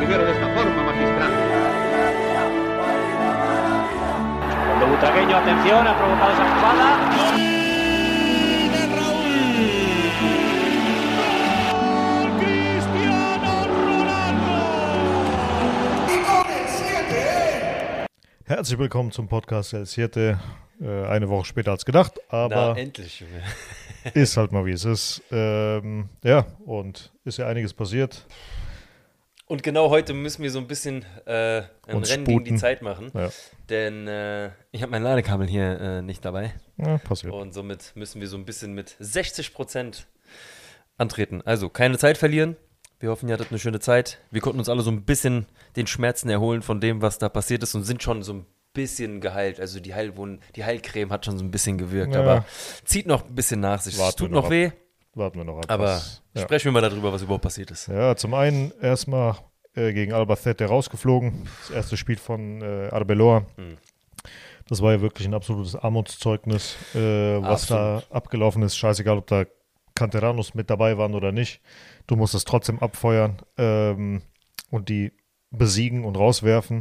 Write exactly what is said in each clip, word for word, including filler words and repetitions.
conducere de esta forma magistral. Cuando Butragueño, atención, ha provocado esa jugada. Herzlich willkommen zum Podcast El Siete. Äh, eine Woche später als gedacht, aber Na, endlich, Junge. ist halt mal wie es ist. Ähm, ja, und ist ja einiges passiert. Und genau heute müssen wir so ein bisschen äh, ein Und Rennen sputen. gegen die Zeit machen. Ja, Denn äh, ich habe mein Ladekabel hier äh, nicht dabei. ja passiert. Und somit müssen wir so ein bisschen mit sechzig Prozent antreten. Also keine Zeit verlieren. Wir hoffen, ihr hattet eine schöne Zeit. Wir konnten uns alle so ein bisschen den Schmerzen erholen von dem, was da passiert ist und sind schon so ein bisschen geheilt. Also die Heilwunden, die Heilcreme hat schon so ein bisschen gewirkt, Ja. aber zieht noch ein bisschen nach sich. Es Warten tut wir noch noch ab. weh, Warten wir noch ab. aber was- ja. sprechen wir mal darüber, was überhaupt passiert ist. ja, zum einen erstmal äh, gegen Albacete rausgeflogen. Das erste Spiel von äh, Arbeloa. Hm. Das war ja wirklich ein absolutes Armutszeugnis, äh, was Absolut. da abgelaufen ist. Scheißegal, ob da Canteranos mit dabei waren oder nicht. Du musst es trotzdem abfeuern ähm, und die besiegen und rauswerfen.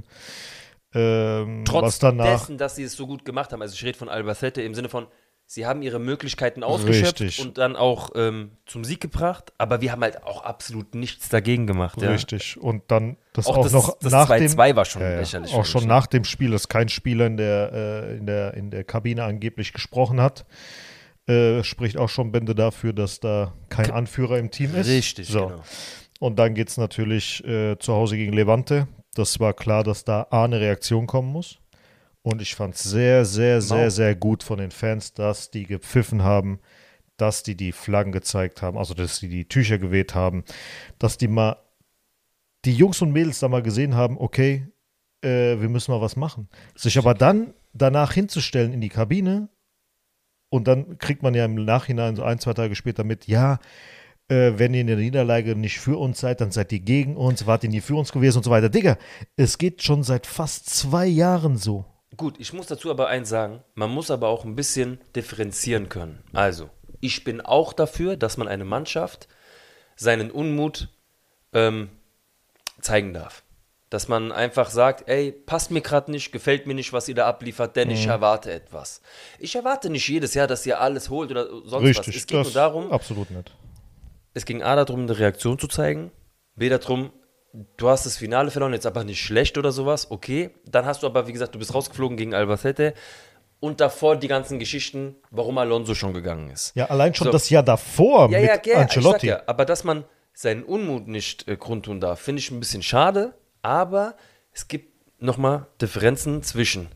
Ähm, Trotz was danach dessen, dass sie es so gut gemacht haben, also ich rede von Albacete im Sinne von, sie haben ihre Möglichkeiten ausgeschöpft Richtig. und dann auch ähm, zum Sieg gebracht, aber wir haben halt auch absolut nichts dagegen gemacht. Ja. richtig. Und dann das auch, Auch das, noch das nach zwei dem zwei war schon Ja, ja. lächerlich. Auch für schon mich, nach dem Spiel, dass kein Spieler in der, äh, in der, in der Kabine angeblich gesprochen hat. Äh, spricht auch schon Bände dafür, dass da kein Anführer im Team ist. Richtig, so. genau. Und dann geht es natürlich äh, zu Hause gegen Levante. Das war klar, dass da A, eine Reaktion kommen muss. Und ich fand es sehr, sehr, sehr, Mau. sehr gut von den Fans, dass die gepfiffen haben, dass die die Flaggen gezeigt haben, also dass die die Tücher geweht haben, dass die mal, die Jungs und Mädels da mal gesehen haben, okay, äh, wir müssen mal was machen. Sich aber dann danach hinzustellen in die Kabine und dann kriegt man ja im Nachhinein so ein, zwei Tage später mit, ja, äh, wenn ihr in der Niederlage nicht für uns seid, dann seid ihr gegen uns, wart ihr nie für uns gewesen und so weiter. Digga, es geht schon seit fast zwei Jahren so. Gut, ich muss dazu aber eins sagen, man muss aber auch ein bisschen differenzieren können. Also, ich bin auch dafür, dass man eine Mannschaft seinen Unmut ähm, zeigen darf. Dass man einfach sagt, ey, passt mir gerade nicht, gefällt mir nicht, was ihr da abliefert, denn ich erwarte etwas. Ich erwarte nicht jedes Jahr, dass ihr alles holt oder sonst Richtig, was. Es geht das nur darum, absolut nicht. es ging A darum, eine Reaktion zu zeigen, B darum, du hast das Finale verloren, jetzt aber nicht schlecht oder sowas, okay. Dann hast du aber, wie gesagt, du bist rausgeflogen gegen Albacete und davor die ganzen Geschichten, warum Alonso schon gegangen ist. Ja, allein schon So. das Jahr davor Ja, mit ja, ja, Ancelotti. ich sag ja, aber dass man seinen Unmut nicht äh, kundtun darf, finde ich ein bisschen schade, aber es gibt nochmal Differenzen zwischen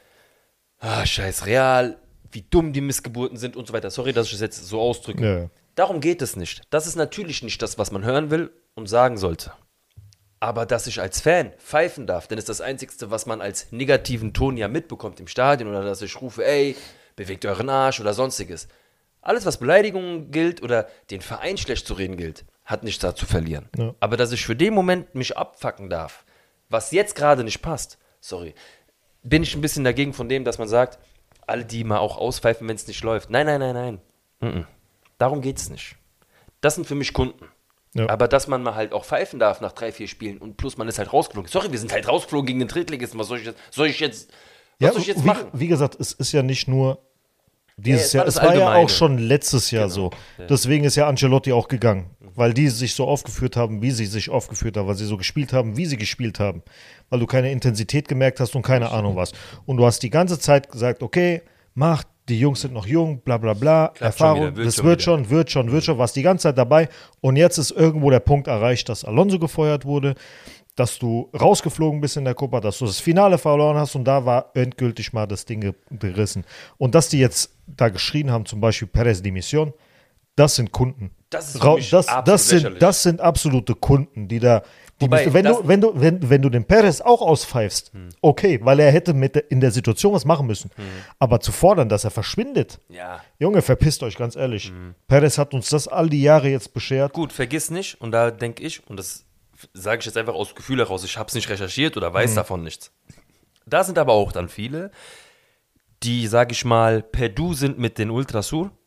ah, scheiß Real, wie dumm die Missgeburten sind und so weiter. Sorry, dass ich das jetzt so ausdrücke. Ja, ja. Darum geht es nicht. Das ist natürlich nicht das, was man hören will und sagen sollte. Aber dass ich als Fan pfeifen darf, denn ist das Einzige, was man als negativen Ton ja mitbekommt im Stadion oder dass ich rufe, ey, bewegt euren Arsch oder sonstiges. Alles, was Beleidigungen gilt oder den Verein schlecht zu reden gilt, hat nichts da zu verlieren. Ja. Aber dass ich für den Moment mich abfacken darf, was jetzt gerade nicht passt, sorry, bin ich ein bisschen dagegen von dem, dass man sagt, alle, die mal auch auspfeifen, wenn es nicht läuft. Nein, nein, nein, nein. Mhm. Darum geht es nicht. Das sind für mich Kunden. Ja. Aber dass man mal halt auch pfeifen darf nach drei, vier Spielen und plus man ist halt rausgeflogen. Sorry, wir sind halt rausgeflogen gegen den Drittligisten. Was soll ich jetzt, soll ich jetzt, was Ja, soll ich jetzt wie, machen? wie gesagt, es ist ja nicht nur dieses Ja, Jahr, es es war war das ja Allgemeine. auch schon letztes Jahr Genau, so. ja. Deswegen ist ja Ancelotti auch gegangen, weil die sich so aufgeführt haben, wie sie sich aufgeführt haben, weil sie so gespielt haben, wie sie gespielt haben, weil du keine Intensität gemerkt hast und keine Ahnung was. Und du hast die ganze Zeit gesagt, okay, macht, die Jungs sind noch jung, bla bla bla, Klappt Erfahrung, schon wieder, wird das schon wird wieder. schon, wird schon, wird schon, warst die ganze Zeit dabei und jetzt ist irgendwo der Punkt erreicht, dass Alonso gefeuert wurde, dass du rausgeflogen bist in der Copa, dass du das Finale verloren hast und da war endgültig mal das Ding ge- gerissen. Und dass die jetzt da geschrien haben, zum Beispiel Perez Dimission, das sind Kunden. Das ist für Ra- mich das, absolut das, sind, lächerlich. das sind absolute Kunden, die da. Die Wobei, müssen, wenn, das- du, wenn, du, wenn, wenn du den Perez auch auspfeifst, okay, weil er hätte mit der, in der Situation was machen müssen. Aber zu fordern, dass er verschwindet, Ja, Junge, verpisst euch, ganz ehrlich. Perez hat uns das all die Jahre jetzt beschert. gut, vergiss nicht, und da denke ich, und das sage ich jetzt einfach aus Gefühl heraus, ich habe es nicht recherchiert oder weiß davon nichts. Da sind aber auch dann viele, die, sage ich mal, per Du sind mit den Ultrasur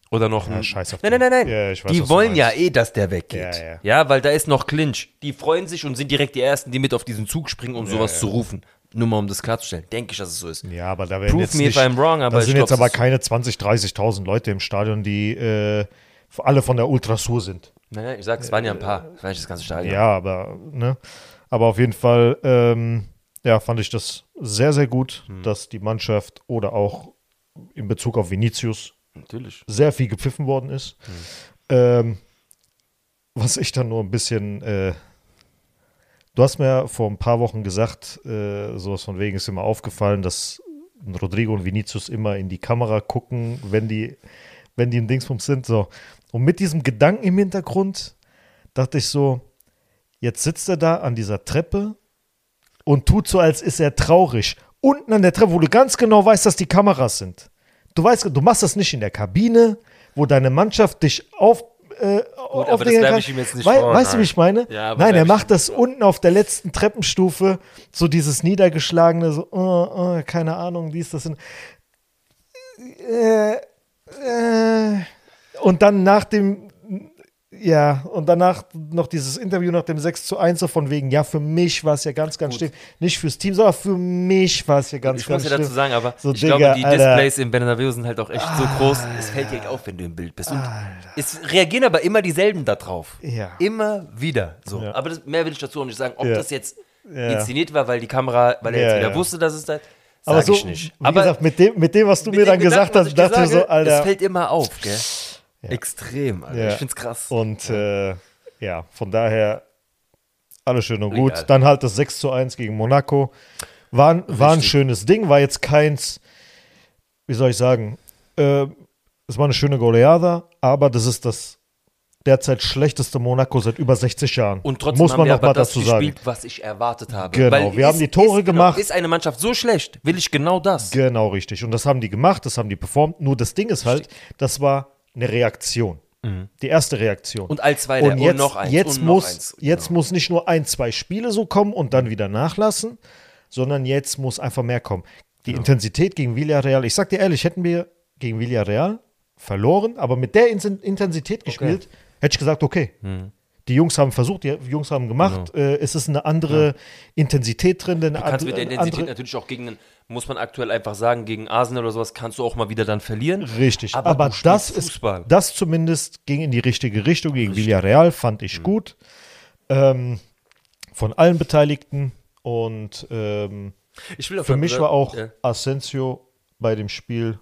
Oder noch Ja, ein. scheiß auf Nein, die. nein, nein, nein. Ja, ich weiß, die was du wollen ja meinst. eh, dass der weggeht. Ja, ja. Ja, weil da ist noch Clinch. Die freuen sich und sind direkt die Ersten, die mit auf diesen Zug springen, um sowas ja. zu rufen. Nur mal, um das klarzustellen. Denke ich, dass es so ist. Ja, aber da werden Prove jetzt me nicht, if I'm wrong, aber da ich sind glaub, jetzt aber es ist so. keine zwanzig, dreißigtausend Leute im Stadion, die äh, alle von der Ultrasur sind. Nein, nein, ich sag, es waren ja ein paar. Das war nicht das ganze Stadion. Ja, aber, ne? Aber auf jeden Fall, ähm, ja, fand ich das sehr, sehr gut, Hm. dass die Mannschaft oder auch in Bezug auf Vinicius Natürlich. sehr viel gepfiffen worden ist. Hm. Ähm, was ich dann nur ein bisschen, äh, du hast mir vor ein paar Wochen gesagt, äh, sowas von wegen ist immer aufgefallen, dass Rodrigo und Vinicius immer in die Kamera gucken, wenn die, wenn die im Dingsbums sind. So. Und mit diesem Gedanken im Hintergrund dachte ich so, jetzt sitzt er da an dieser Treppe und tut so, als ist er traurig. Unten an der Treppe, wo du ganz genau weißt, dass die Kameras sind. Du weißt, du machst das nicht in der Kabine, wo deine Mannschaft dich auf äh, Gut, auf aber das den werf kann. ich ihm jetzt nicht Wei- vor, Weißt du, nein. wie ich meine? Ja, aber Nein, er werf ich macht ihm das unten auf der letzten Treppenstufe, so dieses niedergeschlagene, so, oh, oh, keine Ahnung, wie ist das denn? Äh, äh, und dann nach dem, ja, und danach noch dieses Interview nach dem sechs zu eins, so von wegen, ja, für mich war es ja ganz, ganz Gut. schlimm. Nicht fürs Team, sondern für mich war es ja ganz, Ich ganz muss ja schlimm. dazu sagen, aber So, ich Digga, glaube, die Alter. Displays im Bernabeu sind halt auch echt so groß, es fällt direkt auf, wenn du im Bild bist. Und es reagieren aber immer dieselben da drauf. Ja. Immer wieder. So. Ja. Aber das, mehr will ich dazu auch nicht sagen. Ob Ja. das jetzt Ja. inszeniert war, weil die Kamera, weil er Ja, jetzt wieder ja. wusste, dass es da Aber sag so, ich nicht. wie Aber gesagt, mit dem, mit dem, was du mit mir dem dann gesagt Gedanken, was hast, ich dir dachte ich so, sage, Alter. es fällt immer auf, gell? Extrem, Alter. Ja. Ich find's krass. Und äh, ja, von daher alles schön und gut. Egal. Dann halt das sechs zu eins gegen Monaco. War, ein- war ein Richtig. schönes Ding, war jetzt keins, wie soll ich sagen, äh, es war eine schöne Goleada, aber das ist das derzeit schlechteste Monaco seit über sechzig Jahren. Und trotzdem muss haben man wir noch mal aber das dazu gespielt, sagen. was ich erwartet habe. Genau, Weil wir haben ist- die Tore ist, genau, gemacht. Ist eine Mannschaft so schlecht, will ich genau das. Genau, richtig. Und das haben die gemacht, das haben die performt. Nur das Ding ist halt, das war eine Reaktion. Die erste Reaktion. Und als Zweiter Und jetzt, und noch eins jetzt, und noch muss, eins. jetzt Genau. muss nicht nur ein, zwei Spiele so kommen und dann wieder nachlassen, sondern jetzt muss einfach mehr kommen. Die Intensität gegen Villarreal, ich sag dir ehrlich, hätten wir gegen Villarreal verloren, aber mit der In- Intensität gespielt, hätte ich gesagt, okay. Hm. Die Jungs haben versucht, die Jungs haben gemacht. Äh, es ist eine andere Intensität drin. Eine Du kannst mit der andere- Intensität andere, natürlich auch gegen einen, muss man aktuell einfach sagen, gegen Arsenal oder sowas kannst du auch mal wieder dann verlieren. Richtig, Aber aber, du spielst das ist, Fußball. das zumindest ging in die richtige Richtung. Gegen Villarreal fand Mhm. ich gut. Ähm, von allen Beteiligten. Und ähm, Ich will auf für jeden mich Fall- war auch Ja. Asensio bei dem Spiel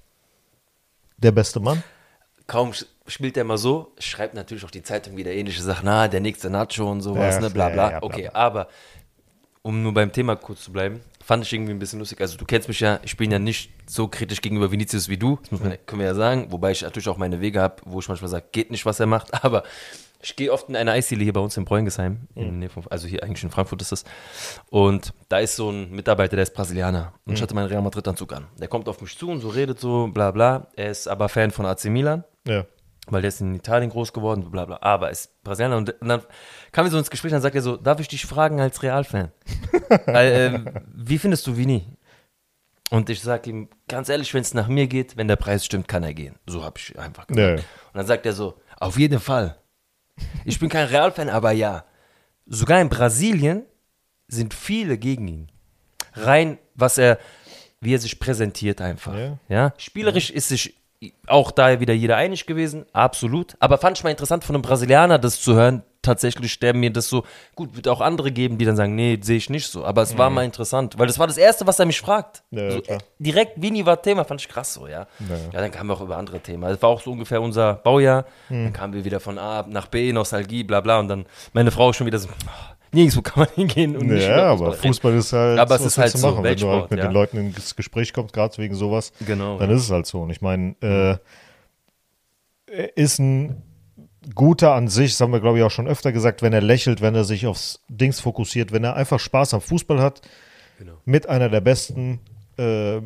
der beste Mann. Kaum sch- spielt er mal so, schreibt natürlich auch die Zeitung wieder ähnliche Sachen, na, der nächste Nacho und sowas, Ja, ne, bla ja, bla. ja, bla, okay, bla. aber um nur beim Thema kurz zu bleiben, fand ich irgendwie ein bisschen lustig. Also du kennst mich ja, ich bin ja nicht so kritisch gegenüber Vinicius wie du, das muss man, können wir ja sagen, wobei ich natürlich auch meine Wege habe, wo ich manchmal sage, geht nicht, was er macht, aber ich gehe oft in eine Eisdiele hier bei uns in Bräungesheim, in der Nähe von, also hier eigentlich in Frankfurt ist das, und da ist so ein Mitarbeiter, der ist Brasilianer und ich hatte meinen Real Madrid-Anzug an. Der kommt auf mich zu und so redet so, bla bla, er ist aber Fan von A C Milan. Ja. Weil der ist in Italien groß geworden, bla bla, aber ist Brasilianer. Und, und dann kamen wir so ins Gespräch, dann sagt er so, darf ich dich fragen als Real-Fan? Weil, ähm, wie findest du Vini? Und ich sage ihm, ganz ehrlich, wenn es nach mir geht, wenn der Preis stimmt, kann er gehen. So habe ich einfach gesagt. Ja. Und dann sagt er so, auf jeden Fall. Ich bin kein Real-Fan, aber ja. Sogar in Brasilien sind viele gegen ihn. Rein, was er, wie er sich präsentiert einfach. Ja. Ja? Spielerisch ist sich auch da wieder jeder einig gewesen, absolut. Aber fand ich mal interessant von einem Brasilianer das zu hören, tatsächlich, der mir das so, gut, wird auch andere geben, die dann sagen, nee, sehe ich nicht so. Aber es war mal interessant, weil das war das Erste, was er mich fragt. Ja, so, klar. äh, direkt, Vini war Thema, fand ich krass so, ja. Ja. Ja, dann kamen wir auch über andere Themen. Das war auch so ungefähr unser Baujahr. Hm. Dann kamen wir wieder von A nach B, Nostalgie, bla bla. Und dann meine Frau schon wieder so, oh, nirgendwo kann man hingehen. Und nicht über Ja, aber reden. Fußball ist halt. Aber es was ist halt willst du so, machen, wenn du halt Weltsport, mit ja. den Leuten ins Gespräch kommst, gerade wegen sowas. Genau, Dann ja. ist es halt so. Und ich meine, äh, er ist ein guter an sich, das haben wir glaube ich auch schon öfter gesagt, wenn er lächelt, wenn er sich aufs Dings fokussiert, wenn er einfach Spaß am Fußball hat, Genau. mit einer der besten, äh,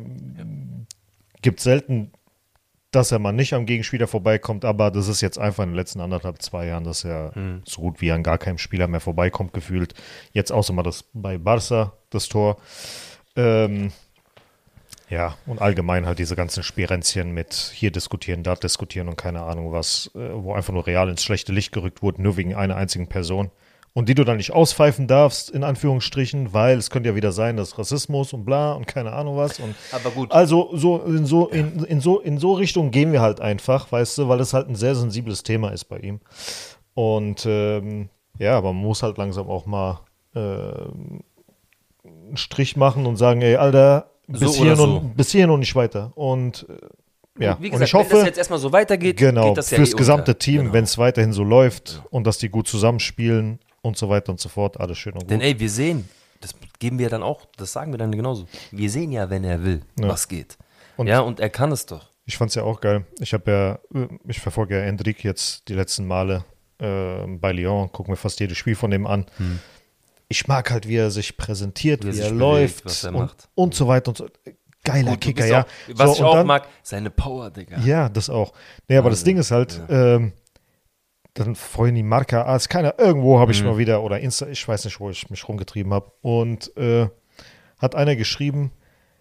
gibt selten, dass er mal nicht am Gegenspieler vorbeikommt, aber das ist jetzt einfach in den letzten anderthalb, zwei Jahren, dass er Hm. so gut wie an gar keinem Spieler mehr vorbeikommt, gefühlt. Jetzt außer mal das bei Barca, das Tor. Ähm, Ja, und allgemein halt diese ganzen Spirenzchen mit hier diskutieren, da diskutieren und keine Ahnung was, äh, wo einfach nur Real ins schlechte Licht gerückt wurde, nur wegen einer einzigen Person. Und die du dann nicht auspfeifen darfst, in Anführungsstrichen, weil es könnte ja wieder sein, dass Rassismus und bla und keine Ahnung was. Und Aber gut. also so in so, in, in so in so Richtung gehen wir halt einfach, weißt du, weil es halt ein sehr sensibles Thema ist bei ihm. Und ähm, ja, aber man muss halt langsam auch mal äh, einen Strich machen und sagen, ey, Alter, bis, So hier, oder noch, so. bis hier noch nicht weiter. Und äh, ja, Wie und gesagt, ich hoffe, wenn das jetzt erstmal so weitergeht, genau, geht das ja fürs eh gesamte unter. Team, Genau. wenn es weiterhin so läuft und dass die gut zusammenspielen und so weiter und so fort, alles schön und gut. Denn ey, wir sehen, das geben wir dann auch, das sagen wir dann genauso. Wir sehen ja, wenn er will, Ja. was geht. Und- ja, und er kann es doch. Ich fand's ja auch geil. Ich habe ja, ich verfolge ja Endrick jetzt die letzten Male äh, bei Lyon, gucke mir fast jedes Spiel von dem an. Hm. Ich mag halt, wie er sich präsentiert, Wie er wie sich er bewegt, läuft was er und, macht. und so weiter und so. Geiler Gut, du Kicker, bist ja. auch, was so, ich und auch dann, mag, seine Power, Digga. Ja, das auch. Nee, aber das Wahnsinn. Ding ist halt, ähm, dann vorhin die Marca, als keiner, irgendwo habe ich Mhm. mal wieder, oder Insta, ich weiß nicht, wo ich mich rumgetrieben habe, und äh, hat einer geschrieben,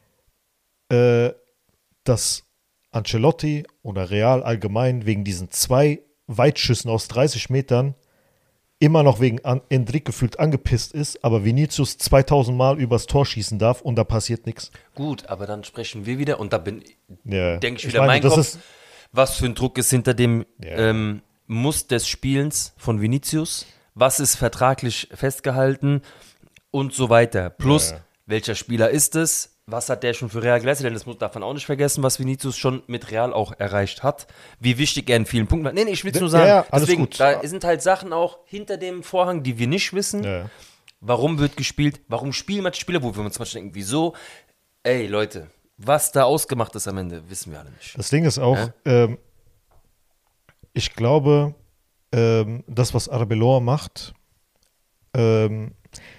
äh, dass Ancelotti oder Real allgemein wegen diesen zwei Weitschüssen aus dreißig Metern immer noch wegen An- Endrick gefühlt angepisst ist, aber Vinicius zweitausend Mal übers Tor schießen darf und da passiert nichts. Gut, aber dann sprechen wir wieder und da bin, Ja, denke ich ich wieder meine, mein das Kopf, ist- was für ein Druck ist hinter dem Ja. ähm, Muss des Spielens von Vinicius, was ist vertraglich festgehalten und so weiter. Plus, Ja. welcher Spieler ist es? Was hat der schon für Real geleistet? Denn das muss, darf man auch nicht vergessen, was Vinicius schon mit Real auch erreicht hat. Wie wichtig er in vielen Punkten hat. Nee, nee, ich will es nur sagen. Ja, ja, alles Deswegen, gut. da sind halt Sachen auch hinter dem Vorhang, die wir nicht wissen. Ja. Warum wird gespielt? Warum spielen manche Spieler, wo wir uns manchmal denken, wieso? Ey, Leute, was da ausgemacht ist am Ende, wissen wir alle nicht. Das Ding ist auch, Ja? ähm, ich glaube, ähm, das, was Arbeloa macht, ähm,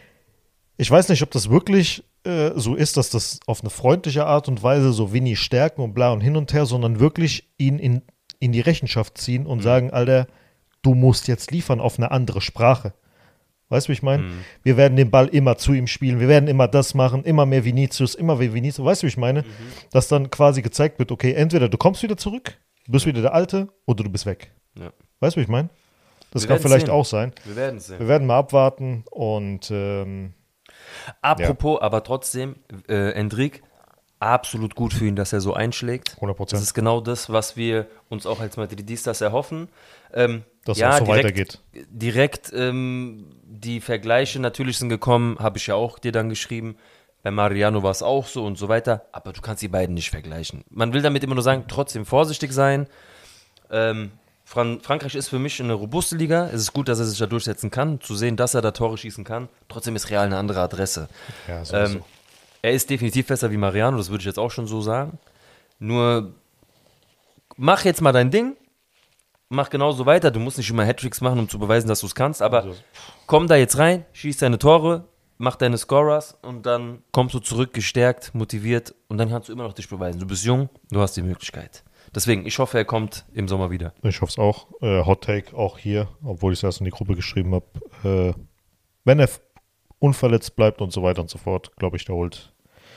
ich weiß nicht, ob das wirklich äh, so ist, dass das auf eine freundliche Art und Weise so Vinny stärken und bla und hin und her, sondern wirklich ihn in, in die Rechenschaft ziehen und Mhm. sagen, Alter, du musst jetzt liefern auf eine andere Sprache. Weißt du, wie ich meine? Mhm. Wir werden den Ball immer zu ihm spielen, wir werden immer das machen, immer mehr Vinicius, immer mehr Vinicius. Weißt du, wie ich meine? Mhm. Dass dann quasi gezeigt wird, okay, entweder du kommst wieder zurück, du bist wieder der Alte oder du bist weg. Ja. Weißt du, wie ich meine? Das Wir kann werden's vielleicht sehen. auch sein. Wir werden sehen. Wir werden mal abwarten und ähm, Apropos, aber trotzdem, äh, Endrick, absolut gut für ihn, dass er so einschlägt. hundert Prozent. Das ist genau das, was wir uns auch als Madridistas erhoffen. Ähm, Dass ja, es auch so direkt, weitergeht. Direkt ähm, die Vergleiche natürlich sind gekommen, habe ich ja auch dir dann geschrieben. Bei Mariano war es auch so und so weiter. Aber du kannst die beiden nicht vergleichen. Man will damit immer nur sagen, trotzdem vorsichtig sein. Ähm, Fran- Frankreich ist für mich eine robuste Liga. Es ist gut, dass er sich da durchsetzen kann. Zu sehen, dass er da Tore schießen kann. Trotzdem ist Real eine andere Adresse. ja, sowieso. Ähm, er ist definitiv besser wie Mariano, das würde ich jetzt auch schon so sagen. Nur mach jetzt mal dein Ding. Mach genauso weiter. Du musst nicht immer Hattricks machen, um zu beweisen, dass du es kannst. Aber Also- komm da jetzt rein, schieß deine Tore, mach deine Scorers und dann kommst du zurück, gestärkt, motiviert und dann kannst du immer noch dich beweisen. Du bist jung, du hast die Möglichkeit. Deswegen, ich hoffe, er kommt im Sommer wieder. Ich hoffe es auch. Äh, Hot Take auch hier, obwohl ich es erst in die Gruppe geschrieben habe. Äh, wenn er f- unverletzt bleibt und so weiter und so fort, glaube ich, der holt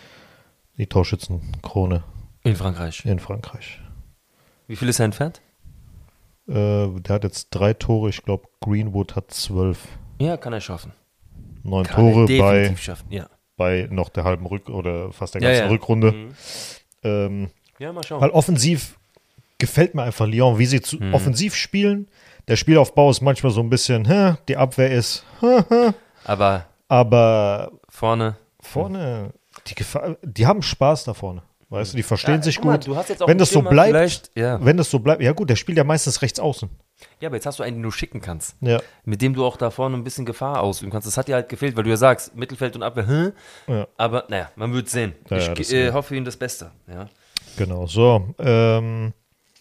die Torschützenkrone In Frankreich. in Frankreich. Wie viel ist er entfernt? Äh, der hat jetzt drei Tore. Ich glaube, Greenwood hat zwölf. Ja, kann er schaffen. Neun Kann er Tore definitiv bei, schaffen, ja. bei noch der halben Rück- oder fast der Ja, ganzen ja. Rückrunde. Mhm. Ähm, Ja, mal schauen. weil offensiv gefällt mir einfach Lyon, wie sie zu Mhm. offensiv spielen. Der Spielaufbau ist manchmal so ein bisschen, hä, die Abwehr ist, hä, hä, Aber aber vorne. vorne, die, Gefahr, die haben Spaß da vorne. Weißt du, die verstehen Ja, sich guck mal, gut. du hast jetzt auch wenn einen das so Stürmer bleibt, vielleicht, ja. wenn das so bleibt, ja gut, der spielt ja meistens rechts außen. Ja, aber jetzt hast du einen, den du schicken kannst. Ja, Mit dem du auch da vorne ein bisschen Gefahr ausüben kannst. Das hat dir halt gefehlt, weil du ja sagst, Mittelfeld und Abwehr, hä? Ja. Aber naja, man wird sehen. Ja, ich ja, das äh, wird- hoffe Ihnen das Beste. Ja. genau. So, ähm,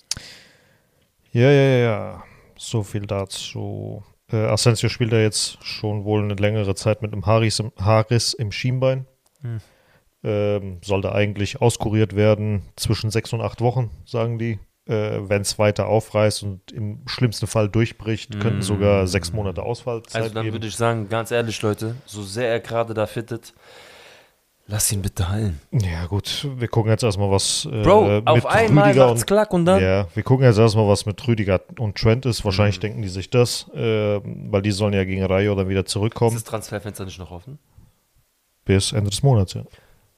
ja, ja, ja, ja. So viel dazu. Äh, Asensio spielt ja jetzt schon wohl eine längere Zeit mit einem Haris im, Haris im Schienbein. Hm. Ähm, sollte eigentlich auskuriert werden zwischen sechs und acht Wochen, sagen die. Äh, Wenn es weiter aufreißt und im schlimmsten Fall durchbricht, könnten sogar sechs Monate Ausfallzeit Also dann geben. würde ich sagen, ganz ehrlich, Leute, so sehr er gerade da fittet, Lass ihn bitte heilen. Ja, gut, wir gucken jetzt erstmal, was äh, Bro, mit auf einmal Rüdiger macht's und klack und dann. Ja, wir gucken jetzt erstmal, was mit Rüdiger und Trent ist. Wahrscheinlich Mhm. denken die sich das, äh, weil die sollen ja gegen Rayo dann wieder Ist zurückkommen. das Transferfenster nicht noch offen? Bis Ende des Monats, ja.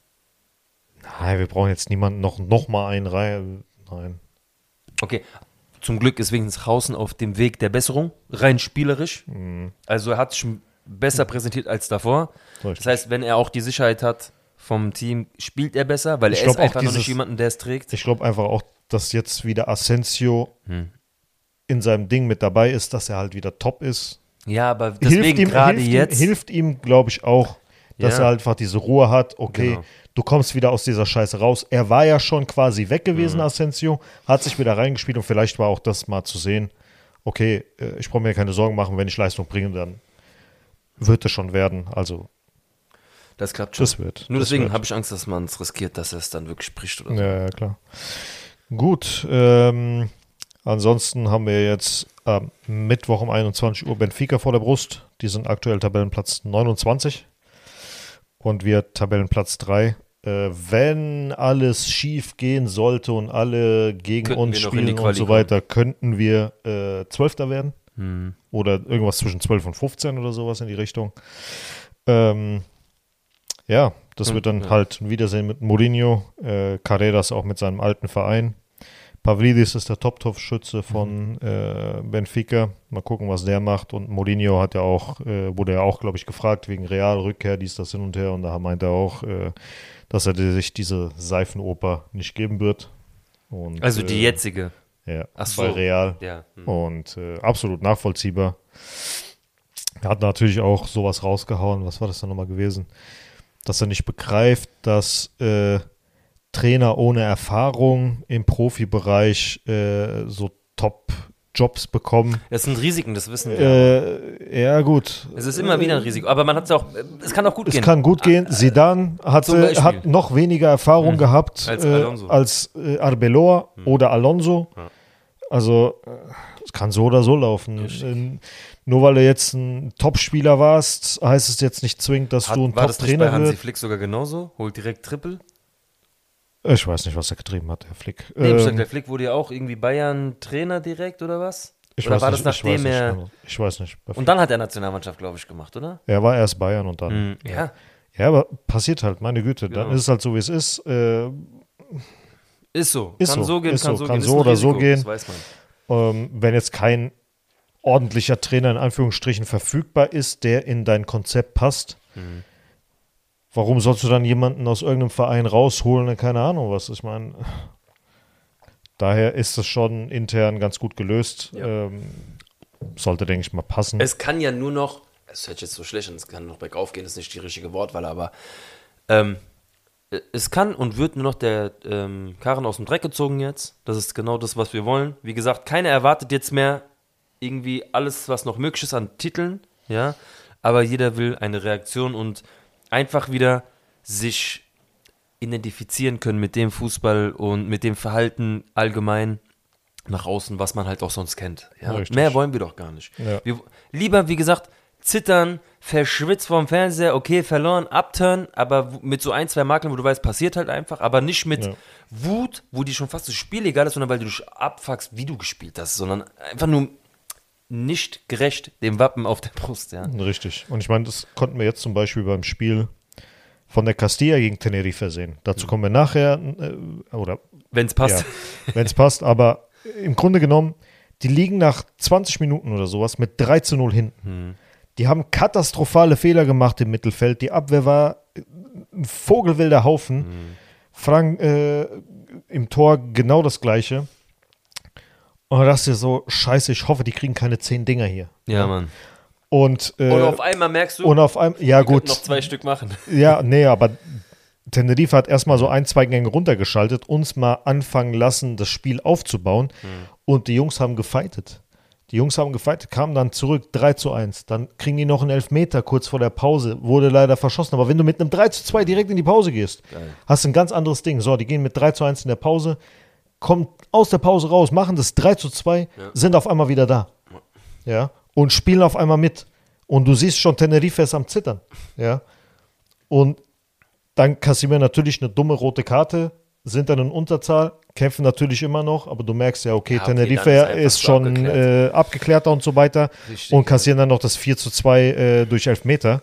Nein, wir brauchen jetzt niemanden noch, noch mal einen rein. Nein. Okay, zum Glück ist wenigstens Hausen auf dem Weg der Besserung, rein spielerisch. Mhm. Also er hat sich besser präsentiert als davor. Richtig. Das heißt, wenn er auch die Sicherheit hat vom Team, spielt er besser, weil Ich er glaub ist einfach auch noch nicht dieses- jemanden, der es trägt. Ich glaube einfach auch, dass jetzt wieder Asensio Hm. in seinem Ding mit dabei ist, dass er halt wieder top ist. Ja, aber deswegen hilft ihm, gerade hilft jetzt. Ihm, hilft ihm, glaube ich, auch, dass Ja. er halt einfach diese Ruhe hat. Okay, Genau. du kommst wieder aus dieser Scheiße raus. Er war ja schon quasi weg gewesen, Mhm. Asensio, hat sich wieder reingespielt und vielleicht war auch das mal zu sehen. Okay, äh, ich brauche mir keine Sorgen machen, wenn ich Leistung bringe, dann wird es schon werden. Also, Das klappt schon. das wird. Nur das deswegen wird. habe ich Angst, dass man es riskiert, dass er es dann wirklich spricht oder so. Ja, ja, klar. Gut, ähm, ansonsten haben wir jetzt am Mittwoch um einundzwanzig Uhr Benfica vor der Brust. Die sind aktuell Tabellenplatz neunundzwanzig und wir Tabellenplatz drei. Äh, wenn alles schief gehen sollte und alle gegen Könnten uns wir noch in die spielen und Quali so weiter, könnten wir äh, Zwölfter werden. Hm. Oder irgendwas zwischen zwölf und fünfzehn oder sowas in die Richtung. Ähm, ja, das Hm, wird dann ja. halt ein Wiedersehen mit Mourinho, äh, Carreras auch mit seinem alten Verein. Pavlidis ist der Top-Torschütze von äh, Benfica. Mal gucken, was der macht. Und Mourinho hat ja auch, äh, wurde ja auch, glaube ich, gefragt wegen Real-Rückkehr, dies, das hin und her. Und da meint er auch, äh, dass er sich diese Seifenoper nicht geben wird. Und, Also äh, die jetzige. Ja, Ach bei so. Real. Ja. Hm. Und äh, absolut nachvollziehbar. Er hat natürlich auch sowas rausgehauen. Was war das dann nochmal gewesen? Dass er nicht begreift, dass äh, Trainer ohne Erfahrung im Profibereich äh, so Top-Jobs bekommen. Das sind Risiken, das wissen wir. Äh, ja, gut. Es ist immer wieder ein Risiko, aber man hat es auch, es kann auch gut Es gehen. kann gut gehen. Zidane zum hatte, Beispiel. hat noch weniger Erfahrung Mhm. gehabt Als äh, Alonso. als äh, Arbeloa oder Alonso. Ja. Also äh, es kann so oder so laufen. Richtig. Ähm, nur weil du jetzt ein Topspieler warst, heißt es jetzt nicht zwingend, dass Hat, du ein war das nicht bei Top-Trainer Hansi wirst. Flick sogar genauso? Holt direkt Triple? Ich weiß nicht, was er getrieben hat, Herr Flick. Nee, Ähm, ähm, der Flick wurde ja auch irgendwie Bayern-Trainer direkt oder was? ich oder weiß war nicht, das ich nachdem weiß er... nicht, ich weiß nicht. Bei Und Flick. dann hat er Nationalmannschaft, glaube ich, gemacht, oder? Er war erst Bayern und dann. Hm, ja. Ja, aber passiert halt, meine Güte. Dann Genau. ist es halt so, wie es ist. Äh, Ist so. Ist kann so, so gehen, ist kann so, so kann gehen. so Ist ein oder so Risiko, gehen. Das weiß man. ähm, wenn jetzt kein ordentlicher Trainer in Anführungsstrichen verfügbar ist, der in dein Konzept passt, Mhm. warum sollst du dann jemanden aus irgendeinem Verein rausholen? Keine Ahnung was. Ich meine, daher ist es schon intern ganz gut gelöst. Ja. Ähm, sollte, denke ich mal, passen. Es kann ja nur noch, es hört sich jetzt so schlecht an, es kann noch bergauf gehen, das ist nicht die richtige Wortwahl, aber ähm, es kann und wird nur noch der ähm, Karren aus dem Dreck gezogen jetzt. Das ist genau das, was wir wollen. Wie gesagt, keiner erwartet jetzt mehr irgendwie alles, was noch möglich ist an Titeln, ja, aber jeder will eine Reaktion und einfach wieder sich identifizieren können mit dem Fußball und mit dem Verhalten allgemein nach außen, was man halt auch sonst kennt. Ja? Richtig. Mehr wollen wir doch gar nicht. Ja. Wir, lieber, wie gesagt, zittern, verschwitzt vorm Fernseher, okay, verloren, upturn, aber w- mit so ein, zwei Makeln, wo du weißt, passiert halt einfach, aber nicht mit Ja. Wut, wo dir schon fast das Spiel egal ist, sondern weil du dich abfuckst, wie du gespielt hast, sondern einfach nur nicht gerecht dem Wappen auf der Brust, ja. Richtig. Und ich meine, das konnten wir jetzt zum Beispiel beim Spiel von der Castilla gegen Tenerife sehen. Dazu kommen wir nachher, äh, oder Wenn es passt. ja, wenn es passt. Aber im Grunde genommen, die liegen nach zwanzig Minuten oder sowas mit drei zu null hinten. Hm. Die haben katastrophale Fehler gemacht im Mittelfeld. Die Abwehr war ein vogelwilder Haufen. Hm. Frank äh, im Tor genau das Gleiche. Und da dachte ich so, scheiße, ich hoffe, die kriegen keine zehn Dinger hier. Ja, Mann. Und, äh, Und auf einmal merkst du, und auf einmal, ja wir könnten gut, noch zwei Stück machen. ja, nee, aber Tenerife hat erstmal so ein, zwei Gänge runtergeschaltet, uns mal anfangen lassen, das Spiel aufzubauen. Und die Jungs haben gefightet. Die Jungs haben gefightet, kamen dann zurück, drei zu eins. Dann kriegen die noch einen Elfmeter kurz vor der Pause, wurde leider verschossen. Aber wenn du mit einem drei zu zwei direkt in die Pause gehst, Geil. hast du ein ganz anderes Ding. So, die gehen mit drei zu eins in der Pause, kommen aus der Pause raus, machen das drei zu zwei, Ja. sind auf einmal wieder da. Ja, und spielen auf einmal mit. Und du siehst schon, Tenerife ist am Zittern. Ja, und Dann kassieren wir natürlich eine dumme rote Karte, sind dann in Unterzahl, kämpfen natürlich immer noch, aber du merkst ja, okay, Ja, okay, Tenerife dann ist einfach ist so schon abgeklärt. äh, abgeklärter und so weiter Richtig, und kassieren dann noch das vier zu zwei äh, durch Elfmeter.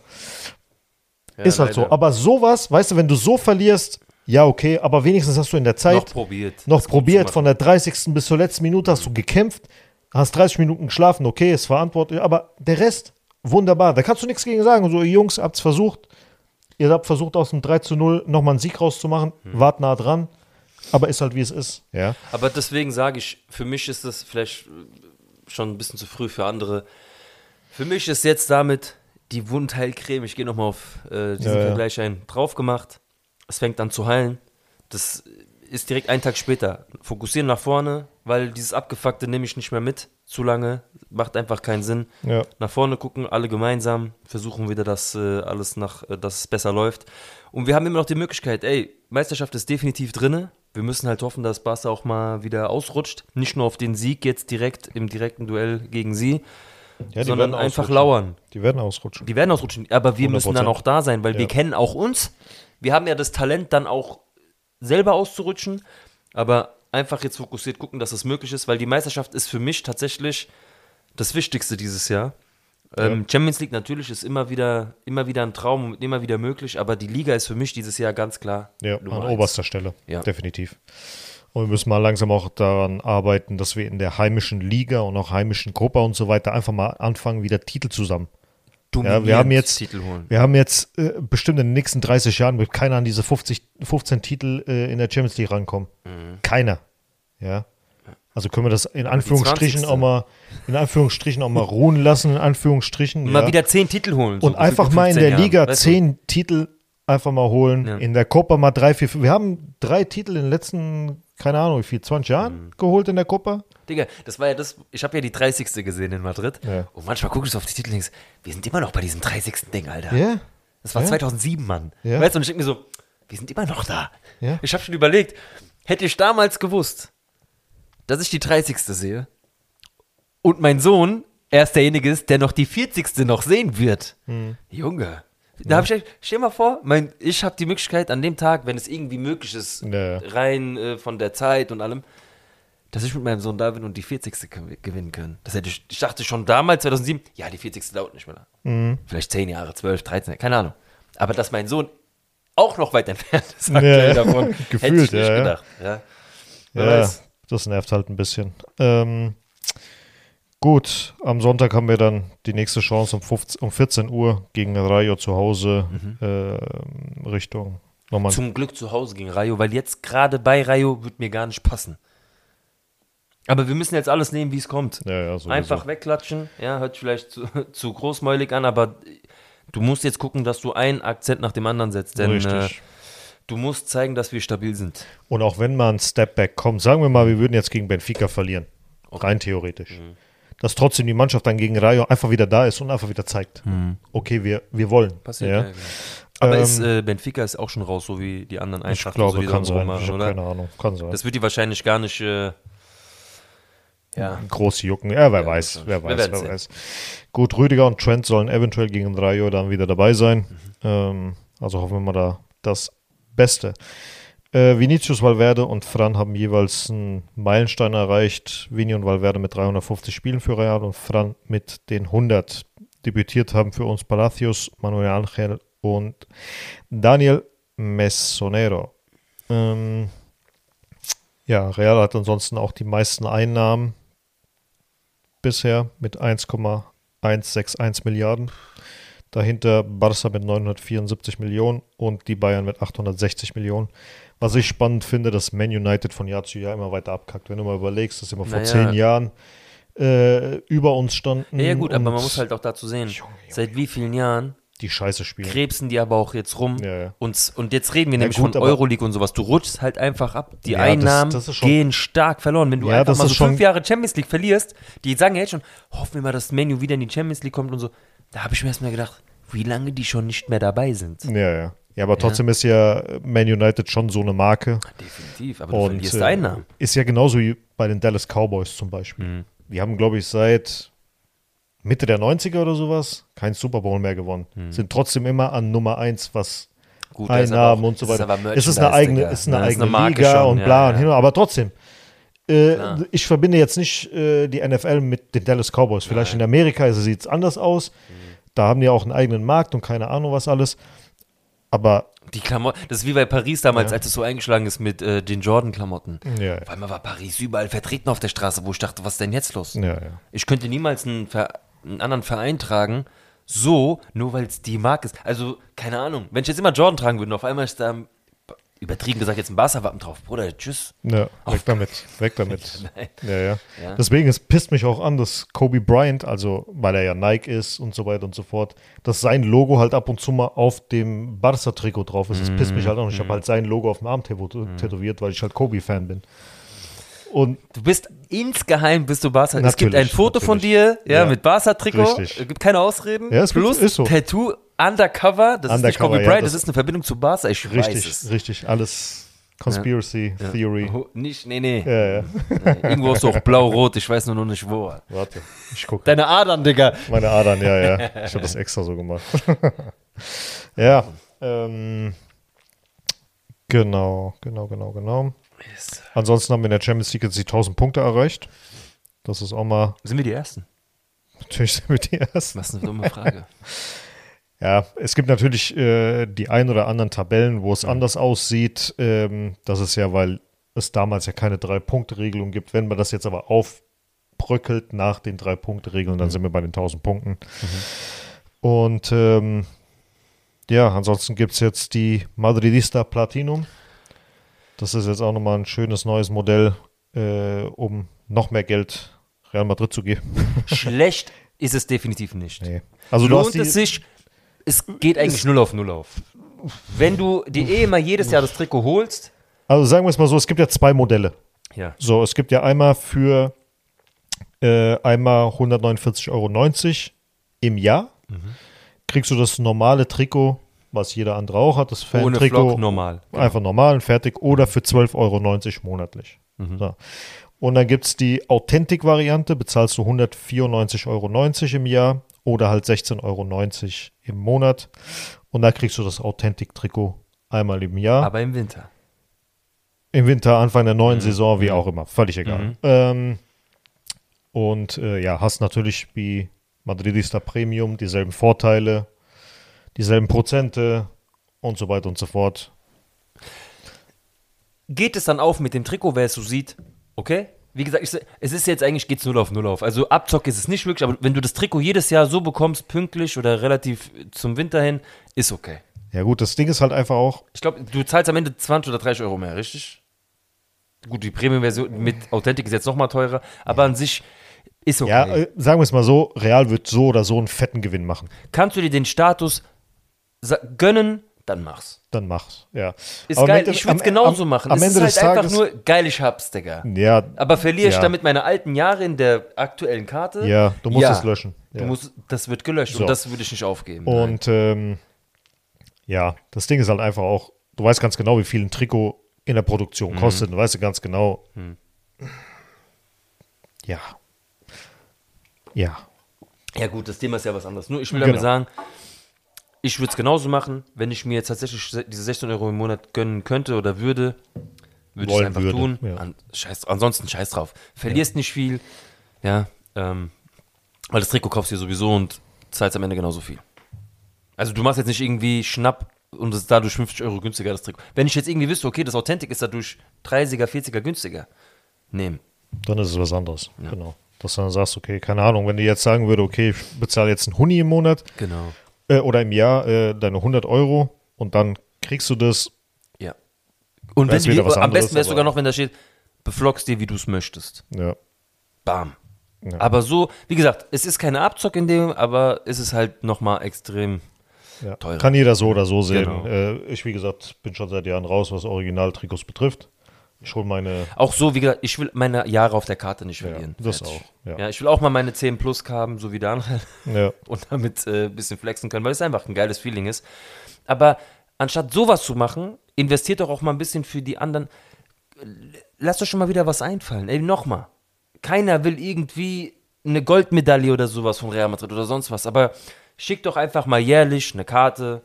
Ja, Ist halt leider. so. Aber sowas, weißt du, wenn du so verlierst, ja, okay, aber wenigstens hast du in der Zeit Noch probiert. noch das gut probiert, zu von der dreißigsten bis zur letzten Minute hast du gekämpft, hast dreißig Minuten geschlafen, okay, ist verantwortlich, aber der Rest, wunderbar, da kannst du nichts gegen sagen. So, ihr Jungs, habt's versucht, ihr habt versucht, aus dem drei zu null nochmal einen Sieg rauszumachen, Hm. wart nah dran, aber ist halt, wie es ist. Ja. Aber deswegen sage ich, für mich ist das vielleicht schon ein bisschen zu früh für andere. Für mich ist jetzt damit die Wundheilcreme, ich gehe nochmal auf äh, diesen Ja, ja. Vergleich ein, drauf gemacht. Es fängt an zu heilen. Das ist direkt einen Tag später. Fokussieren nach vorne, weil dieses Abgefuckte nehme ich nicht mehr mit. Zu lange, macht einfach keinen Sinn. Ja. Nach vorne gucken, alle gemeinsam, versuchen wieder, dass äh, alles nach, äh, dass es besser läuft. Und wir haben immer noch die Möglichkeit, ey, Meisterschaft ist definitiv drinne. Wir müssen halt hoffen, dass Barca auch mal wieder ausrutscht. Nicht nur auf den Sieg jetzt direkt im direkten Duell gegen sie, Ja, die sondern werden einfach ausrutschen. lauern. Die werden ausrutschen. Die werden ausrutschen, aber wir müssen dann hundert Prozent. auch da sein, weil wir Ja. kennen auch uns. Wir haben ja das Talent, dann auch selber auszurutschen, aber einfach jetzt fokussiert gucken, dass es möglich ist, weil die Meisterschaft ist für mich tatsächlich das Wichtigste dieses Jahr. Ähm, Champions League natürlich ist immer wieder, immer wieder ein Traum und immer wieder möglich, aber die Liga ist für mich dieses Jahr ganz klar Ja, Nummer an eins. oberster Stelle, Ja. definitiv. Und wir müssen mal langsam auch daran arbeiten, dass wir in der heimischen Liga und auch heimischen Copa und so weiter einfach mal anfangen, wieder Titel zusammen. Ja, wir Dominierend haben jetzt, Titel holen. wir haben jetzt äh, bestimmt in den nächsten dreißig Jahren wird keiner an diese fünfzig, fünfzehn Titel äh, in der Champions League rankommen. Mhm. Keiner. Ja. Also können wir das in Anführungsstrichen zwanzigste. auch mal, in Anführungsstrichen auch mal ruhen lassen, in Anführungsstrichen. Mal ja. wieder zehn Titel holen. so Und gefühlt einfach in mal in fünfzehn der Jahren, Liga weißt du? zehn Titel einfach mal holen. Ja. In der Copa mal drei, vier, fünf. Wir haben drei Titel in den letzten, keine Ahnung, wie viel, zwanzig Jahren Mhm. geholt in der Copa. Digga, das war ja das, ich habe ja die dreißigste gesehen in Madrid. Ja. Und manchmal gucke ich so auf die Titel und denkst, wir sind immer noch bei diesem dreißigsten Ding, Alter. Ja. Das war Ja. zweitausendsieben, Mann. Ja. Weißt du, und ich denke mir so, wir sind immer noch da. Ja. Ich habe schon überlegt, hätte ich damals gewusst, dass ich die dreißigste sehe und mein Sohn erst derjenige ist, der noch die vierzigste noch sehen wird. Hm. Junge. Da habe ich echt, stell dir mal vor, mein, ich habe die Möglichkeit an dem Tag, wenn es irgendwie möglich ist, Ja. rein äh, von der Zeit und allem, dass ich mit meinem Sohn da bin und die vierzigste gew- gewinnen können. Das hätte ich, ich dachte schon damals, zweitausendsieben, ja, die vierzigste dauert nicht mehr lang. Vielleicht zehn Jahre, zwölf, dreizehn, keine Ahnung. Aber dass mein Sohn auch noch weit entfernt ist aktuell Ja. davon, hätte ich Gefühlt, nicht ja, ja. gedacht. Ja. Wer Ja, weiß. das nervt halt ein bisschen. Ähm, gut, am Sonntag haben wir dann die nächste Chance um, fünfzehn, um vierzehn Uhr gegen Rayo zu Hause ähm, Richtung nochmal. Zum Glück zu Hause gegen Rayo, weil jetzt gerade bei Rayo wird mir gar nicht passen. Aber wir müssen jetzt alles nehmen, wie es kommt. Ja, ja, sowieso. Einfach wegklatschen, ja, hört vielleicht zu, zu großmäulig an, aber du musst jetzt gucken, dass du einen Akzent nach dem anderen setzt, denn äh, Richtig. du musst zeigen, dass wir stabil sind. Und auch wenn mal ein Stepback kommt, sagen wir mal, wir würden jetzt gegen Benfica verlieren. Rein theoretisch. Mhm. Dass trotzdem die Mannschaft dann gegen Rayo einfach wieder da ist und einfach wieder zeigt, okay, wir, wir wollen. Mhm. Passiert, ja. ja, genau. Aber Ähm, ist, äh, Benfica ist auch schon raus, so wie die anderen Ich Eintracht glaube, und so, die kann da sein. machen, Ich habe oder? keine Ahnung. Kann sein. Das wird die wahrscheinlich gar nicht, äh, ja, Groß jucken. Ja, wer Ja, weiß, das- wer wir weiß, werden wer sehen. weiß. Gut, Rüdiger und Trent sollen eventuell gegen Rayo dann wieder dabei sein. Mhm. Ähm, also hoffen wir mal da das Beste. Äh, Vinicius, Valverde und Fran haben jeweils einen Meilenstein erreicht. Vini und Valverde mit dreihundertfünfzig Spielen für Real und Fran mit den hundert. Debütiert haben für uns Palacios, Manuel Angel und Daniel Mesonero. Ähm, ja, Real hat ansonsten auch die meisten Einnahmen bisher mit eins Komma hunderteinundsechzig Milliarden. Dahinter Barca mit neunhundertvierundsiebzig Millionen und die Bayern mit achthundertsechzig Millionen. Was ich spannend finde, dass Man United von Jahr zu Jahr immer weiter abkackt. Wenn du mal überlegst, dass sie mal vor Naja. zehn Jahren äh, über uns standen. ja, ja gut, aber und man muss halt auch dazu sehen, Junge, Junge. seit wie vielen Jahren die Scheiße spielen. krebsen die aber auch jetzt rum. Ja, ja. Und, und jetzt reden wir Ja, nämlich gut, von aber- Euroleague und sowas. Du rutschst halt einfach ab. Die Ja, das- Einnahmen das ist schon- gehen stark verloren. Wenn du Ja, einfach das mal ist so schon- fünf Jahre Champions League verlierst, die sagen ja jetzt schon, hoffen wir mal, dass Menu wieder in die Champions League kommt und so. Da habe ich mir erstmal gedacht, wie lange die schon nicht mehr dabei sind. Ja, ja. Ja, aber trotzdem ist ja Man United schon so eine Marke. Definitiv, aber du Und verlierst äh, Einnahmen. ist ja genauso wie bei den Dallas Cowboys zum Beispiel. Mhm. Die haben, glaube ich, seit Mitte der neunziger oder sowas kein Super Bowl mehr gewonnen. Mhm. Sind trotzdem immer an Nummer eins, was gut, da ist aber Einnahmen auch- und so das ist weiter. aber Es ist eine eigene, Merchandise, ist eine Digga. Das ist eigene eine Marke Liga schon, und ja, bla und ja. hin und her. Aber trotzdem, äh, Klar. ich verbinde jetzt nicht äh, die N F L mit den Dallas Cowboys. Vielleicht in Amerika sieht es anders aus. Da haben die auch einen eigenen Markt und keine Ahnung was alles. Aber Die Klamotten, das ist wie bei Paris damals, Ja. als es so eingeschlagen ist mit äh, den Jordan-Klamotten. ja, ja. Auf einmal war Paris überall vertreten auf der Straße, wo ich dachte, was ist denn jetzt los? ja, ja. Ich könnte niemals einen, Ver einen anderen Verein tragen, so, nur weil es die Marke ist. Also, keine Ahnung, wenn ich jetzt immer Jordan tragen würde und auf einmal ist da, übertrieben gesagt, jetzt ein Barca-Wappen drauf. Bruder, tschüss. Ja, weg damit, weg damit. Nein. Ja, ja. Ja. Deswegen, es pisst mich auch an, dass Kobe Bryant, also weil er ja Nike ist und so weiter und so fort, dass sein Logo halt ab und zu mal auf dem Barca-Trikot drauf ist. Das pisst mich halt an. Ich habe halt sein Logo auf dem Arm tätow- tätowiert, weil ich halt Kobe-Fan bin. Und Du bist insgeheim, bist du Barca. Es gibt ein Natürlich, Foto von natürlich. dir, ja, Ja. mit Barca-Trikot. Richtig. Es gibt keine Ausreden. Ja, es gibt- Plus ist so. Tattoo undercover. Das ist nicht Undercover, Kobe ja, Bryant, das- das ist eine Verbindung zu Barca. Ich weiß richtig, es. richtig, alles Conspiracy Theory. Oh, nicht, nee, nee. Ja, ja. Nee, irgendwo ist auch blau-rot, ich weiß nur noch nicht wo. Warte, ich gucke. Deine Adern, Digga. Meine Adern, ja, ja. Ich habe das extra so gemacht. ja, ähm, genau, genau, genau, genau. Ansonsten haben wir in der Champions League jetzt die tausend Punkte erreicht. Das ist auch mal, Sind wir die Ersten? natürlich sind wir die Ersten. Was eine dumme Frage. Ja, es gibt natürlich äh, die ein oder anderen Tabellen, wo es anders aussieht. Ähm, das ist ja, weil es damals ja keine Drei-Punkte-Regelung gibt. Wenn man das jetzt aber aufbröckelt nach den Drei-Punkte-Regeln, dann sind wir bei den tausend Punkten. Und ähm, ja, ansonsten gibt es jetzt die Madridista Platinum. Das ist jetzt auch nochmal ein schönes neues Modell, äh, um noch mehr Geld Real Madrid zu geben. Schlecht ist es definitiv nicht. Nee. Also du hast Lohnt die, es sich? Es geht eigentlich null auf null auf. Wenn du dir eh immer jedes Jahr das Trikot holst, also sagen wir es mal so, es gibt ja zwei Modelle. ja, So, es gibt ja einmal für äh, einmal hundertneunundvierzig Euro neunzig im Jahr. Kriegst du das normale Trikot, was jeder andere auch hat, das ohne Fan-Trikot, Flock normal. einfach normal und fertig, oder für zwölf Euro neunzig monatlich. So. Und dann gibt es die Authentic-Variante, bezahlst du hundertvierundneunzig Euro neunzig im Jahr oder halt sechzehn Euro neunzig im Monat. Und da kriegst du das Authentic-Trikot einmal im Jahr. Aber im Winter. Im Winter, Anfang der neuen Saison, wie auch immer. Völlig egal. Ähm, und äh, ja, hast natürlich wie Madridista Premium dieselben Vorteile, dieselben Prozente und so weiter und so fort. Geht es dann auf mit dem Trikot, wer es so sieht? Okay? Wie gesagt, ich, es ist jetzt eigentlich, geht's null auf null auf. Also Abzock ist es nicht wirklich, aber wenn du das Trikot jedes Jahr so bekommst, pünktlich oder relativ zum Winter hin, ist okay. Ja gut, das Ding ist halt einfach auch, Ich glaube, du zahlst am Ende zwanzig oder dreißig Euro mehr, richtig? Gut, die Premium-Version mit Authentic ist jetzt nochmal teurer, aber an sich ist okay. ja, äh, sagen wir es mal so, Real wird so oder so einen fetten Gewinn machen. Kannst du dir den Status sa- gönnen, dann mach's. Dann mach's, ja. Ist Aber am geil, Ende- ich würde es am- genauso am- machen. Am Es Ende ist des halt einfach Tages, nur geil, ich hab's, Digga. ja, Aber verliere ich ja. damit meine alten Jahre in der aktuellen Karte? Ja, du musst Ja. es löschen. Du Ja. musst, das wird gelöscht So. und das würde ich nicht aufgeben. nein. Und ähm, ja, das Ding ist halt einfach auch, du weißt ganz genau, wie viel ein Trikot in der Produktion kostet. Du weißt ja ganz genau. Ja. Ja. Ja gut, das Thema ist ja was anderes. Nur ich will Genau. damit sagen, ich würde es genauso machen, wenn ich mir jetzt tatsächlich se- diese sechzehn Euro im Monat gönnen könnte oder würde, würde ich es Wollen einfach würde, tun. ja. An, scheiß, ansonsten scheiß drauf. Verlierst nicht viel, ja, ähm, weil das Trikot kaufst du dir sowieso und zahlst am Ende genauso viel. Also du machst jetzt nicht irgendwie Schnapp und es ist dadurch fünfzig Euro günstiger, das Trikot. Wenn ich jetzt irgendwie wüsste, okay, das Authentic ist dadurch dreißiger, vierziger günstiger, nehmen. Dann ist es was anderes. Genau. Dass du dann sagst, okay, keine Ahnung, wenn die jetzt sagen würde, okay, ich bezahle jetzt einen Huni im Monat Genau. äh, oder im Jahr äh, deine hundert Euro und dann kriegst du das. Ja. Und wenn Wär's du wieder die, was am anderes, besten wäre es aber- sogar noch, wenn da steht, beflockst dir, wie du es möchtest. Ja. Bam. Ja. Aber so, wie gesagt, es ist keine Abzock in dem, aber es ist halt nochmal extrem. Ja. Teurer. Kann jeder so oder so sehen. Genau. Äh, ich, wie gesagt, bin schon seit Jahren raus, was Originaltrikots betrifft. Ich hole meine. Auch so, wie gesagt, ich will meine Jahre auf der Karte nicht Ja, verlieren. das Fertig. auch. Ja. Ja, ich will auch mal meine zehn Plus haben, so wie der andere, Ja. und damit äh, ein bisschen flexen können, weil es einfach ein geiles Feeling ist. Aber anstatt sowas zu machen, investiert doch auch mal ein bisschen für die anderen. Lasst euch schon mal wieder was einfallen. Ey, nochmal. Keiner will irgendwie eine Goldmedaille oder sowas von Real Madrid oder sonst was, aber schickt doch einfach mal jährlich eine Karte,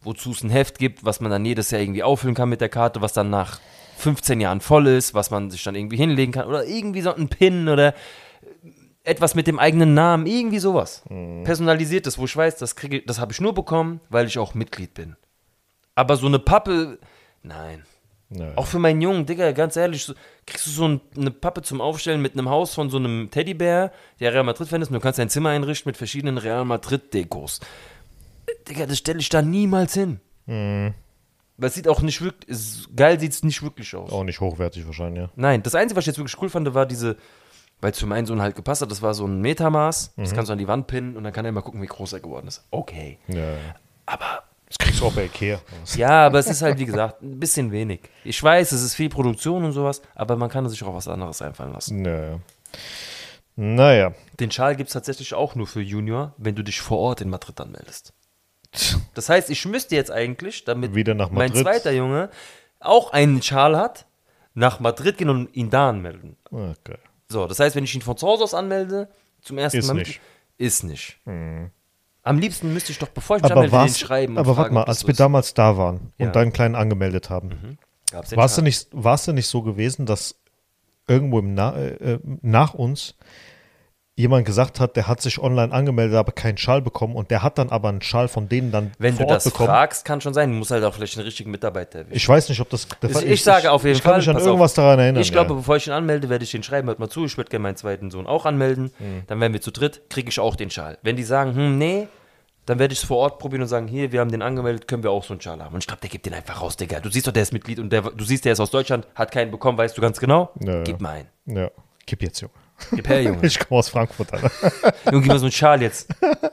wozu es ein Heft gibt, was man dann jedes Jahr irgendwie auffüllen kann mit der Karte, was dann nach fünfzehn Jahren voll ist, was man sich dann irgendwie hinlegen kann oder irgendwie so ein Pin oder etwas mit dem eigenen Namen, irgendwie sowas. Mhm. Personalisiertes, wo ich weiß, das, kriege ich- das habe ich nur bekommen, weil ich auch Mitglied bin. Aber so eine Pappe, nein. Naja. Auch für meinen Jungen, Digga, ganz ehrlich, so, kriegst du so ein, eine Pappe zum Aufstellen mit einem Haus von so einem Teddybär, der Real Madrid-Fan ist, und du kannst dein Zimmer einrichten mit verschiedenen Real Madrid-Dekos. Digga, das stelle ich da niemals hin. Mhm. Weil es sieht auch nicht wirklich, es, geil sieht es nicht wirklich aus. Auch nicht hochwertig wahrscheinlich, ja. Nein, das Einzige, was ich jetzt wirklich cool fand, war diese, weil es für meinen Sohn halt gepasst hat, das war so ein Metermaß, das kannst du an die Wand pinnen und dann kann er mal gucken, wie groß er geworden ist. Okay. Ja, ja. Aber, Das kriegst du auch bei Ikea. ja, aber es ist halt, wie gesagt, ein bisschen wenig. Ich weiß, es ist viel Produktion und sowas, aber man kann sich auch was anderes einfallen lassen. Naja. Naja. Den Schal gibt es tatsächlich auch nur für Junior, wenn du dich vor Ort in Madrid anmeldest. Das heißt, ich müsste jetzt eigentlich, damit Wieder nach mein Madrid. zweiter Junge auch einen Schal hat, nach Madrid gehen und ihn da anmelden. Okay. So, das heißt, wenn ich ihn von zu Hause aus anmelde, zum ersten Ist Mal nicht. mit, ist nicht. Am liebsten müsste ich doch, bevor ich mich Aber, anmelde, den war's, schreiben und aber warte fragen, mal, ob das als so wir ist. damals da waren Ja. und deinen Kleinen angemeldet haben, Gab's den war es Schal. denn nicht, war's denn nicht so gewesen, dass irgendwo im Na äh, nach uns jemand gesagt hat, der hat sich online angemeldet, aber keinen Schal bekommen und der hat dann aber einen Schal von denen dann Wenn vor du Ort das bekommen? fragst, kann schon sein. Du musst halt auch vielleicht einen richtigen Mitarbeiter erwischen. Ich weiß nicht, ob das der Ich, Fall ich ist. sage auf jeden ich kann Fall. mich an pass irgendwas auf, daran erinnern. Ich glaube, ja. bevor ich ihn anmelde, werde ich den schreiben, hört mal zu, ich würde gerne meinen zweiten Sohn auch anmelden. Mhm. Dann werden wir zu dritt, kriege ich auch den Schal. Wenn die sagen, hm, nee, dann werde ich es vor Ort probieren und sagen, hier, wir haben den angemeldet, können wir auch so einen Schal haben. Und ich glaube, der gibt den einfach raus, Digga. Du siehst doch, der ist Mitglied und der, du siehst, der ist aus Deutschland, hat keinen bekommen, weißt du ganz genau. Ja, ja. Gib mal einen. Ja, gib jetzt, Junge. Gib her, Junge. Ich komme aus Frankfurt, Alter. Junge, gib mal so einen Schal jetzt.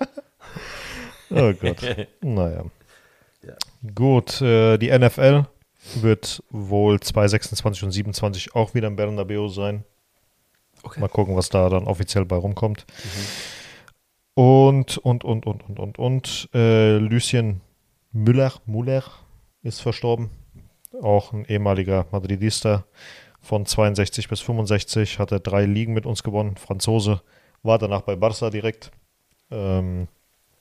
Oh Gott. Naja. Gut, äh, die N F L wird wohl zwanzig sechsundzwanzig und siebenundzwanzig auch wieder im Bernabeu sein. Okay. Mal gucken, was da dann offiziell bei rumkommt. Und, und, und, und, und, und, und. Äh, Lucien Müller, Müller ist verstorben. Auch ein ehemaliger Madridista. Von zweiundsechzig bis fünfundsechzig hat er drei Ligen mit uns gewonnen. Franzose, war danach bei Barca direkt. Ähm,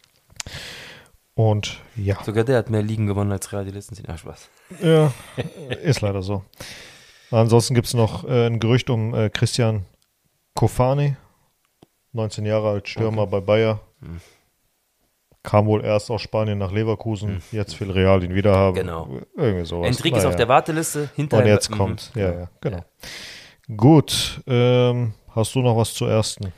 und ja, Sogar der hat mehr Ligen gewonnen als Real die letzten zehn Jahre. Spaß. ja, ist leider so. Ansonsten gibt es noch äh, ein Gerücht um äh, Christian Kofani, neunzehn Jahre alt, Stürmer bei Bayer. Hm. Kam wohl erst aus Spanien nach Leverkusen, jetzt will Real ihn wieder haben. Genau. Irgendwie sowas. Enrique ist Naja. auf der Warteliste, hinter Und jetzt mhm. kommt, ja, ja, genau. Gut, ähm, hast du noch was zur ersten?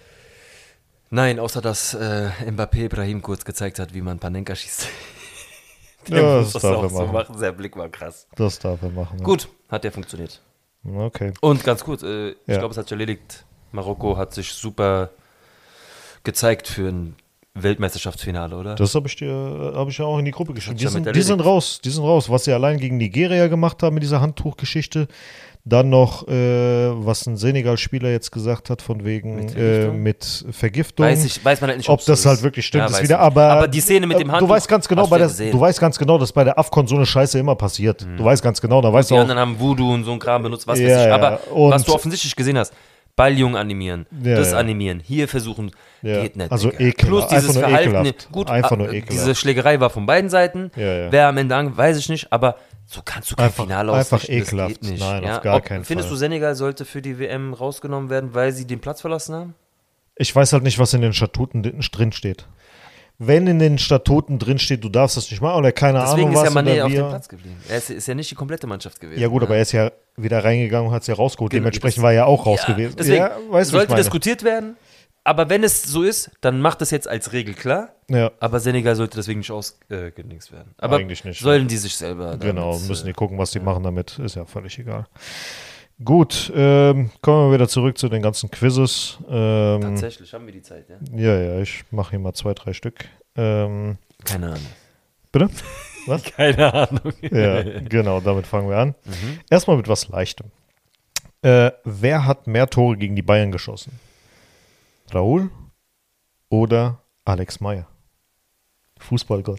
Nein, außer dass äh, Mbappé Ibrahim kurz gezeigt hat, wie man Panenka schießt. Ja, muss das das darf auch er so machen. machen. Sein Blick war krass. Das darf er machen. Ja. Gut, hat der funktioniert. Okay. Und ganz kurz, äh, ich Ja. glaube, es hat sich erledigt. Marokko hat sich super gezeigt für ein Weltmeisterschaftsfinale, oder? Das habe ich dir, habe ich ja auch in die Gruppe geschrieben. Die ja sind, mit die sind erledigt. raus, die sind raus. Was sie allein gegen Nigeria gemacht haben mit dieser Handtuchgeschichte. Dann noch, äh, was ein Senegal-Spieler jetzt gesagt hat, von wegen Mit mit Vergiftung? Vergiftung. Äh, mit Vergiftung. weiß, ich, weiß man halt nicht, Ob ob's das so halt ist. wirklich stimmt, Ja, ist weiß wieder, ich. aber, aber die Szene mit dem äh, Handtuch, du weißt ganz genau, hast bei du ja der, gesehen. du weißt ganz genau, dass bei der AFCON so eine Scheiße immer passiert. Du weißt ganz genau, da weißt Die du auch, anderen haben Voodoo und so ein Kram benutzt, was Ja, weiß ich. ja, Aber und- was du offensichtlich gesehen hast, Balljung animieren, Ja, das ja. animieren, hier versuchen, Ja, geht nicht. also Digga. ekelhaft, Plus dieses einfach nur Verhalten, ekelhaft. gut, Einfach nur äh, ekelhaft. diese Schlägerei war von beiden Seiten. Ja, ja. Wer am Ende an, weiß ich nicht, aber so kannst du kein Einfach- Finale einfach ausrichten, das ekelhaft. geht nicht. Nein, ja? auf gar Ob, keinen Findest Fall. du, Senegal sollte für die W M rausgenommen werden, weil sie den Platz verlassen haben? ich weiß halt nicht, was in den Statuten drin steht. Wenn in den Statuten drin steht, du darfst das nicht machen oder keine Deswegen Ahnung ist was. ja Mané oder auf wir- dem Platz geblieben. Er ist, ist ja nicht die komplette Mannschaft gewesen. Ja gut, aber er ist ja wieder reingegangen und hat es ja rausgeholt. Genau, Dementsprechend das- war er ja auch raus Ja, gewesen. Deswegen ja, weißt du, was ich sollte meine? diskutiert werden, aber wenn es so ist, dann macht es jetzt als Regel klar. Ja, Aber Senegal sollte deswegen nicht ausgedingst werden. Aber Eigentlich nicht, sollen die sich selber genau. damit, Müssen äh, die gucken, was die machen damit. Ist ja völlig egal. Gut, ähm, kommen wir wieder zurück zu den ganzen Quizzes. Ähm, Tatsächlich haben wir die Zeit, ja? ja, ja, ich mache hier mal zwei, drei Stück. Ähm, Keine Ahnung. bitte? Keine Ahnung. Ja, genau, damit fangen wir an. Mhm. Erstmal mit was Leichtem. Äh, wer hat mehr Tore gegen die Bayern geschossen? Raúl oder Alex Meyer? Fußballgott.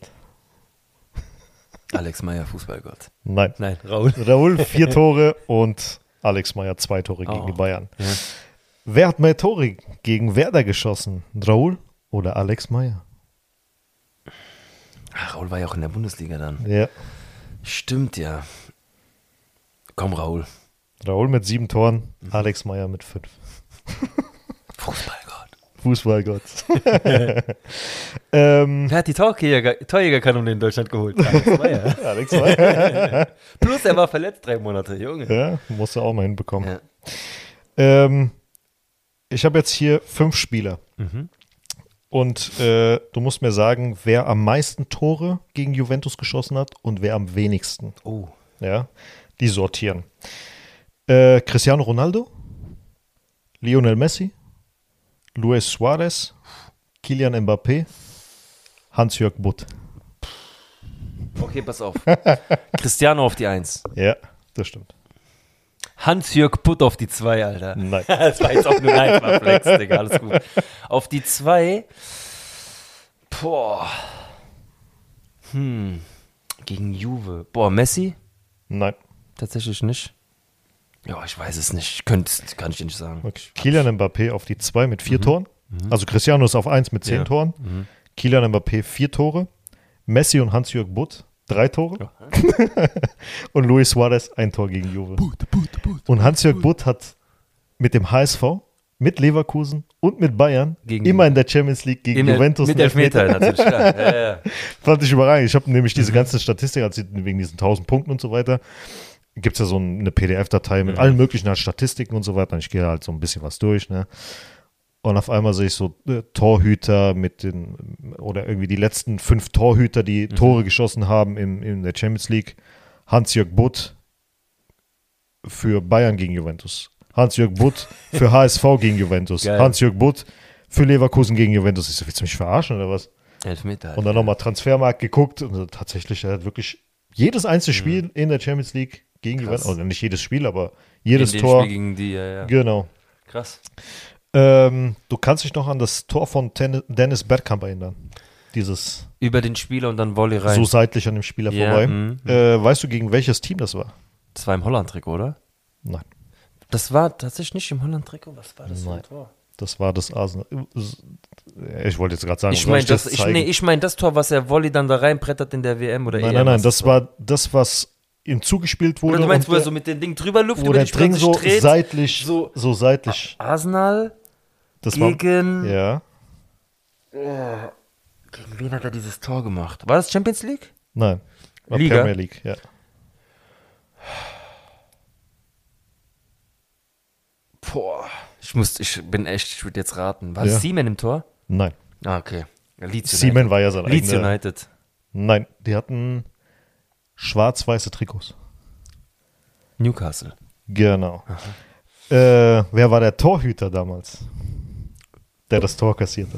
Alex Meyer, Fußballgott. Nein. Nein, Raul. Raúl vier Tore und Alex Meyer zwei Tore gegen Oh. die Bayern. Ja. Wer hat mehr Tore gegen Werder geschossen? Raúl oder Alex Meyer? Ach, Raul war ja auch in der Bundesliga dann. Ja. Stimmt, ja. Komm, Raul. Raul mit sieben Toren, Alex Meyer mit fünf. Fußballgott. Fußballgott. ähm, Wer hat die Torjäger, Torjägerkanone in Deutschland geholt? Alex Meyer. Alex Meyer. Plus, er war verletzt drei Monate, Junge. Ja, musst du auch mal hinbekommen. Ja. Ähm, ich habe jetzt hier fünf Spieler. Mhm. Und äh, du musst mir sagen, wer am meisten Tore gegen Juventus geschossen hat und wer am wenigsten. Oh. Ja, die sortieren. Äh, Cristiano Ronaldo, Lionel Messi, Luis Suarez, Kylian Mbappé, Hans-Jörg Butt. Okay, pass auf. Cristiano auf die Eins. Ja, das stimmt. Hans-Jörg Butt auf die zwei, Alter. Nein. Das war jetzt auch nur ein war Flex, Digga, alles gut. Auf die zwei. Boah. Hm. Gegen Juve. Boah, Messi? Nein. Tatsächlich nicht. Ja, ich weiß es nicht. Ich könnte es, kann ich dir nicht sagen. Okay. Kylian Mbappé auf die zwei mit vier mhm. Toren. Mhm. Also Cristiano ist auf eins mit zehn Ja. Toren. Mhm. Kylian Mbappé vier Tore. Messi und Hans-Jörg Butt drei Tore. Ja. Und Luis Suarez ein Tor gegen Juve. Butt, Butt, Butt, und Hans-Jörg Butt hat mit dem H S V, mit Leverkusen und mit Bayern Gegen- immer in der Champions League gegen In, Juventus mit einen Elfmeter natürlich, klar. Ja, ja. Fand ich überragend. Ich habe nämlich diese ganzen Statistiken, also wegen diesen tausend Punkten und so weiter, gibt es ja so eine P D F-Datei mit Mhm. allen möglichen halt Statistiken und so weiter. Und ich gehe halt so ein bisschen was durch, ne? Und auf einmal sehe ich so äh, Torhüter mit den, oder irgendwie die letzten fünf Torhüter, die Mhm. Tore geschossen haben in, in der Champions League. Hans-Jörg Butt für Bayern gegen Juventus. Hans-Jörg Butt für H S V gegen Juventus. Geil. Hans-Jörg Butt für Leverkusen gegen Juventus. Ich so, willst du mich verarschen oder was? Elfmeter. Und dann nochmal Transfermarkt geguckt und tatsächlich, er hat wirklich jedes einzelne Spiel in der Champions League gegen Krass. Juventus, also nicht jedes Spiel, aber jedes in dem Tor. Spiel gegen die, ja, ja. Genau. Krass. Ähm, du kannst dich noch an das Tor von Ten- Dennis Bergkamp erinnern. Dieses Über den Spieler und dann Volley rein. so seitlich an dem Spieler Ja, vorbei. mhm, Äh, weißt du, gegen welches Team das war? Das war im Holland-Trikot, oder? Nein, Das war tatsächlich nicht im Holland-Trikot. Was war das für Nein. ein Tor? das war das Arsenal. Ich wollte jetzt gerade sagen, Ich soll meine das, das ich, zeigen? nee, ich mein das Tor, was er Volley dann da reinbrettert in der W M oder Nein, E M. nein, nein, was das war das, was ihm zugespielt wurde. Oder du meinst, und wo er der- so mit dem Ding drüber luft, wo über der die Dring Spitze so dreht? seitlich, so, so- seitlich. Arsenal Das gegen... war, ja, Gegen wen hat er dieses Tor gemacht? War das Champions League? nein, war Liga? Premier League, ja. Boah. Ich muss, ich bin echt, ich würde jetzt raten. War Ja. es Seaman im Tor? Nein, Ah, okay. Ja, Leeds Seaman United. war ja sein Leeds eigener. United. Nein, die hatten schwarz-weiße Trikots. Newcastle. Genau. Äh, wer war der Torhüter damals, der das Tor kassiert hat?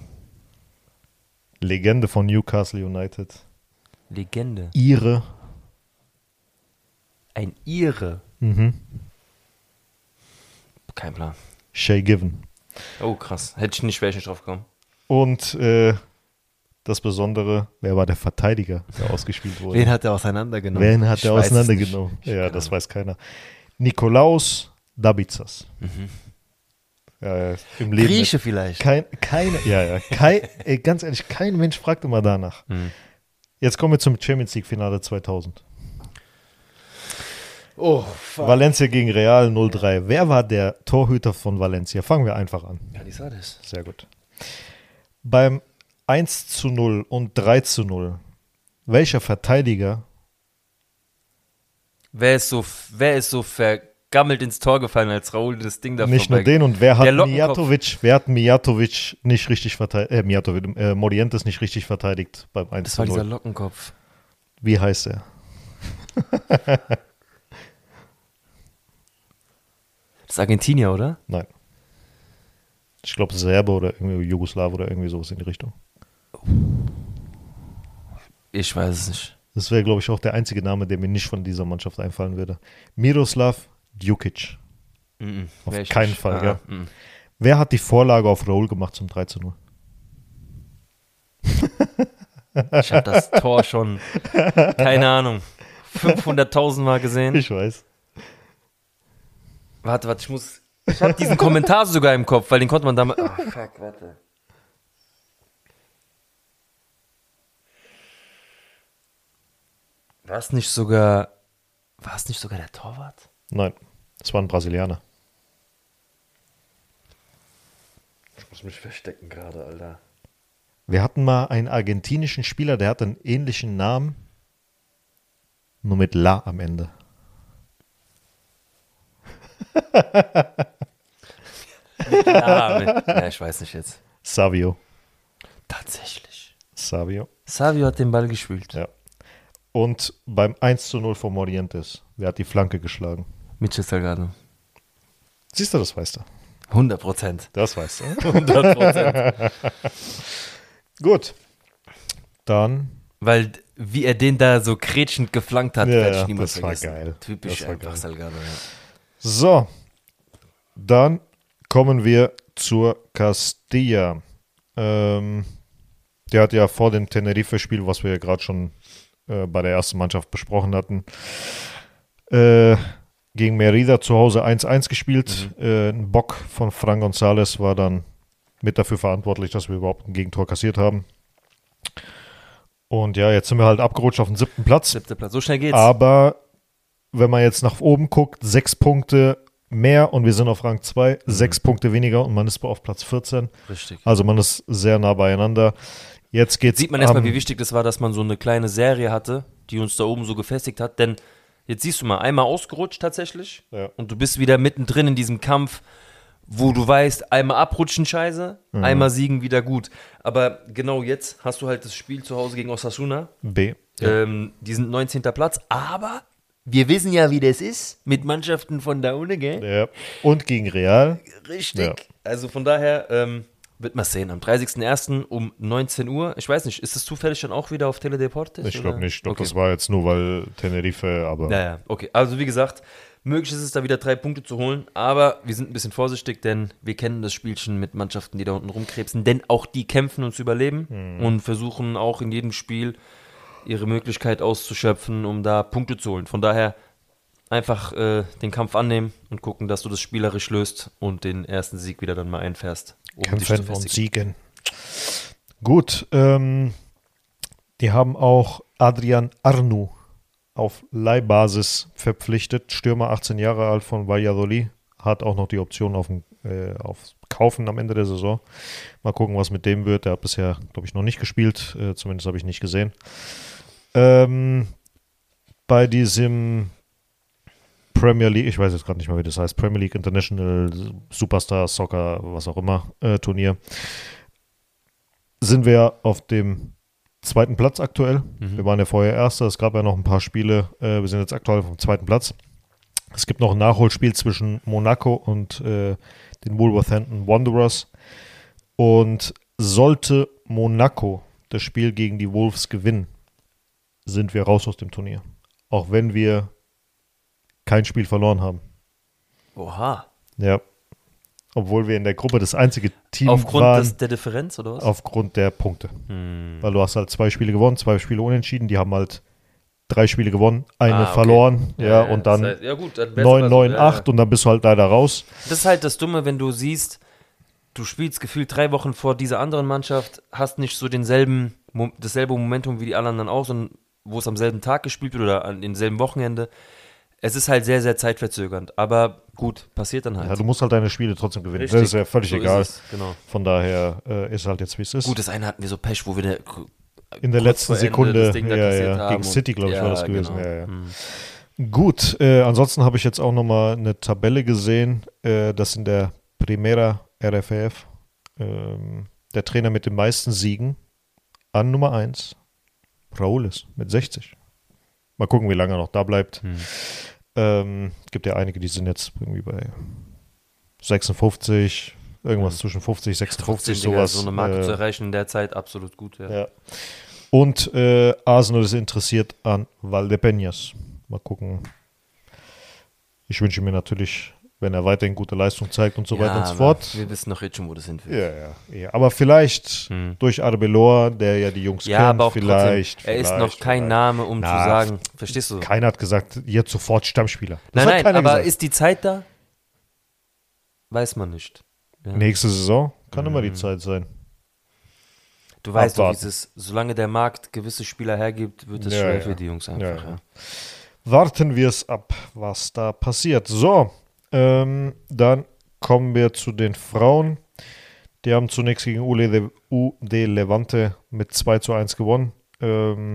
Legende von Newcastle United. Legende. Ihre. Ein Ire. Mhm. Kein Plan. Shay Given. Oh, krass. Hätte ich nicht, wäre ich nicht drauf gekommen. Und äh, das Besondere, wer war der Verteidiger, der ausgespielt wurde? Wen hat er auseinandergenommen? Wen hat Ich er weiß es auseinandergenommen? nicht. Ja, Keine das Ahnung. weiß keiner. Nikolaus Dabizas. Mhm. Ja, ja, im Leben. Grieche vielleicht. Kein, keine, ja, ja, kein, ey, ganz ehrlich, kein Mensch fragt immer danach. Mhm. Jetzt kommen wir zum Champions League Finale zweitausend. Oh, fuck. Valencia gegen Real null drei. Wer war der Torhüter von Valencia? Fangen wir einfach an. Canizares. Sehr gut. Beim eins zu null und drei zu null, welcher Verteidiger, Wer ist so, wer ist so vergammelt ins Tor gefallen, als Raul das Ding da nicht nur vorbei- den, und wer hat Der Lockenkopf. Mijatovic, wer hat Mijatovic nicht richtig verteidigt, äh, Mijatovic, äh, Morientes nicht richtig verteidigt beim eins Das zu war dieser null? Lockenkopf. Wie heißt er? Das ist Argentinier, oder? Nein. Ich glaube Serbe oder irgendwie Jugoslaw oder irgendwie sowas in die Richtung. Ich weiß es nicht. Das wäre, glaube ich, auch der einzige Name, der mir nicht von dieser Mannschaft einfallen würde. Miroslav Djukic. Mhm. Auf Wär ich keinen nicht. Fall, Aha, ja. mhm. Wer hat die Vorlage auf Raul gemacht zum drei zu null? Ich habe das Tor schon, keine Ahnung, fünfhunderttausend Mal gesehen. Ich weiß. Warte, warte, ich muss. Ich habe diesen Kommentar sogar im Kopf, weil den konnte man damals. Oh, fuck, warte. War es nicht sogar, war es nicht sogar der Torwart? Nein, das war ein Brasilianer. Ich muss mich verstecken gerade, Alter. Wir hatten mal einen argentinischen Spieler, der hatte einen ähnlichen Namen, nur mit La am Ende. Ja, ja, ich weiß nicht jetzt. Savio. Tatsächlich. Savio. Savio hat den Ball gespielt. Ja. Und beim eins zu null von Morientes, wer hat die Flanke geschlagen? Mitchell Salgado. Siehst du, das weißt du. hundert Prozent. Das weißt du. hundert Prozent. Gut. Dann. Weil, wie er den da so kretschend geflankt hat, Ja, werde ja, ich niemals das war vergessen. geil. Typisch Das war einfach geil. Salgado, ja. So. Dann kommen wir zur Castilla. Ähm, der hat ja vor dem Tenerife-Spiel, was wir ja gerade schon äh, bei der ersten Mannschaft besprochen hatten, äh, gegen Merida zu Hause eins eins gespielt. Mhm. Äh, ein Bock von Fran González war dann mit dafür verantwortlich, dass wir überhaupt ein Gegentor kassiert haben. Und ja, jetzt sind wir halt abgerutscht auf den siebten Platz. Siebter Platz. So schnell geht's. Aber wenn man jetzt nach oben guckt, sechs Punkte mehr und wir sind auf Rang zwei, Mhm. sechs Punkte weniger und man ist auf Platz vierzehn. Richtig. Also man ist sehr nah beieinander. Jetzt geht's Sieht man erstmal, am- wie wichtig das war, dass man so eine kleine Serie hatte, die uns da oben so gefestigt hat. Denn jetzt siehst du mal, einmal ausgerutscht tatsächlich Ja. und du bist wieder mittendrin in diesem Kampf, wo du weißt, einmal abrutschen scheiße, einmal siegen wieder gut. Aber genau jetzt hast du halt das Spiel zu Hause gegen Osasuna. B. Ja. Ähm, die sind neunzehnter Platz, aber wir wissen ja, wie das ist mit Mannschaften von da unten, gell? Ja. Und gegen Real. Richtig. Ja. Also von daher ähm, wird man sehen. Am dreißigsten ersten um neunzehn Uhr. Ich weiß nicht, ist das zufällig dann auch wieder auf Teledeportes? Ich glaube oder? nicht. Ich glaube, Okay. das war jetzt nur, weil Tenerife, aber Ja, ja, okay. Also wie gesagt, möglich ist es da wieder drei Punkte zu holen, aber wir sind ein bisschen vorsichtig, denn wir kennen das Spielchen mit Mannschaften, die da unten rumkrebsen, denn auch die kämpfen und zu überleben Mhm. und versuchen auch in jedem Spiel ihre Möglichkeit auszuschöpfen, um da Punkte zu holen. Von daher einfach äh, den Kampf annehmen und gucken, dass du das spielerisch löst und den ersten Sieg wieder dann mal einfährst. Um dich zu kämpfen und festigen. siegen. Gut. Ähm, die haben auch Adrian Arnu auf Leihbasis verpflichtet. Stürmer, achtzehn Jahre alt von Valladolid. Hat auch noch die Option auf, ein, äh, auf Kaufen am Ende der Saison. Mal gucken, was mit dem wird. Der hat bisher, glaube ich, noch nicht gespielt. Äh, zumindest habe ich nicht gesehen. Ähm, bei diesem Premier League, ich weiß jetzt gerade nicht mehr, wie das heißt, Premier League International Superstar Soccer, was auch immer, äh, Turnier, sind wir auf dem zweiten Platz aktuell. Mhm. Wir waren ja vorher Erster, es gab ja noch ein paar Spiele, äh, wir sind jetzt aktuell auf dem zweiten Platz. Es gibt noch ein Nachholspiel zwischen Monaco und äh, den Wolverhampton Wanderers. Und sollte Monaco das Spiel gegen die Wolves gewinnen, sind wir raus aus dem Turnier. Auch wenn wir kein Spiel verloren haben. Oha. Ja. Obwohl wir in der Gruppe das einzige Team Aufgrund waren, des, der Differenz, oder was? aufgrund der Punkte. Hm. Weil du hast halt zwei Spiele gewonnen, zwei Spiele unentschieden. Die haben halt drei Spiele gewonnen, eine Ah, okay. verloren. Ja, und dann das heißt, ja, gut, dann wär's neun, aber so, neun, ja, ja. acht und dann bist du halt leider raus. Das ist halt das Dumme, wenn du siehst, du spielst gefühlt drei Wochen vor dieser anderen Mannschaft, hast nicht so denselben, Mo- dasselbe Momentum wie die anderen dann auch, sondern wo es am selben Tag gespielt wird oder an demselben Wochenende. Es ist halt sehr, sehr zeitverzögernd. Aber gut, passiert dann halt. Ja, du musst halt deine Spiele trotzdem gewinnen. Richtig. Das ist ja völlig So egal. ist es, genau. Von daher äh, ist halt jetzt, wie es ist. Gut, das eine hatten wir so Pech, wo wir der, In der kurz letzten vor Ende Sekunde, das Ding da ja, kassiert ja, haben gegen und- City, glaube ich, ja, war das gewesen. genau. Ja, ja. Hm. Gut, äh, ansonsten habe ich jetzt auch nochmal eine Tabelle gesehen, äh, das in der Primera R F F, ähm, der Trainer mit den meisten Siegen an Nummer eins, Raúl ist mit sechzig. Mal gucken, wie lange er noch da bleibt. Hm. Ähm, gibt ja einige, die sind jetzt irgendwie bei sechsundfünfzig, irgendwas Hm. zwischen fünfzig, sechsundfünfzig, Trotzdem, Digga, sowas. so eine Marke äh, zu erreichen in der Zeit, absolut gut. Ja. ja. Und äh, Arsenal ist interessiert an Valdepeñas. Mal gucken. Ich wünsche mir natürlich, wenn er weiterhin gute Leistung zeigt und so weiter und so aber fort. Wir wissen doch jetzt schon, wo das hinführt. Ja, ja, ja. Aber vielleicht Hm. durch Arbeloa, der ja die Jungs Ja, kennt, aber auch vielleicht. trotzdem, er ist vielleicht, noch kein vielleicht. Name, um Na, zu sagen, verstehst du? Keiner hat gesagt, jetzt sofort Stammspieler. Das Nein, hat nein, keiner aber gesagt. ist die Zeit da? Weiß man nicht. Ja. Nächste Saison kann immer die Mhm. Zeit sein. Du weißt doch, abwarten. dieses, solange der Markt gewisse Spieler hergibt, wird es Ja, schwer ja. für die Jungs einfach. Ja, Ja, ja. Warten wir es ab, was da passiert. So, ähm, dann kommen wir zu den Frauen. Die haben zunächst gegen U D Levante mit zwei zu eins gewonnen. Ähm,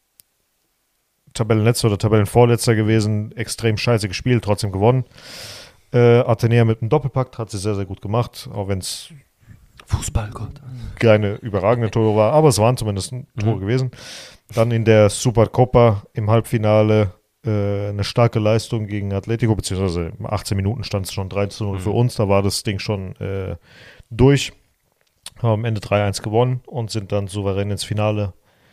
Tabellenletzter oder Tabellenvorletzter gewesen. Extrem scheiße gespielt, trotzdem gewonnen. Äh, Athenea mit einem Doppelpack hat sie sehr, sehr gut gemacht. Auch wenn es Fußballgott. keine überragende Tore war. Aber es waren zumindest ein Tor Mhm. gewesen. Dann in der Supercopa im Halbfinale äh, eine starke Leistung gegen Atletico, beziehungsweise im achtzehn Minuten stand es schon drei zu null für Mhm. uns. Da war das Ding schon äh, durch. Haben am Ende drei eins gewonnen und sind dann souverän ins Finale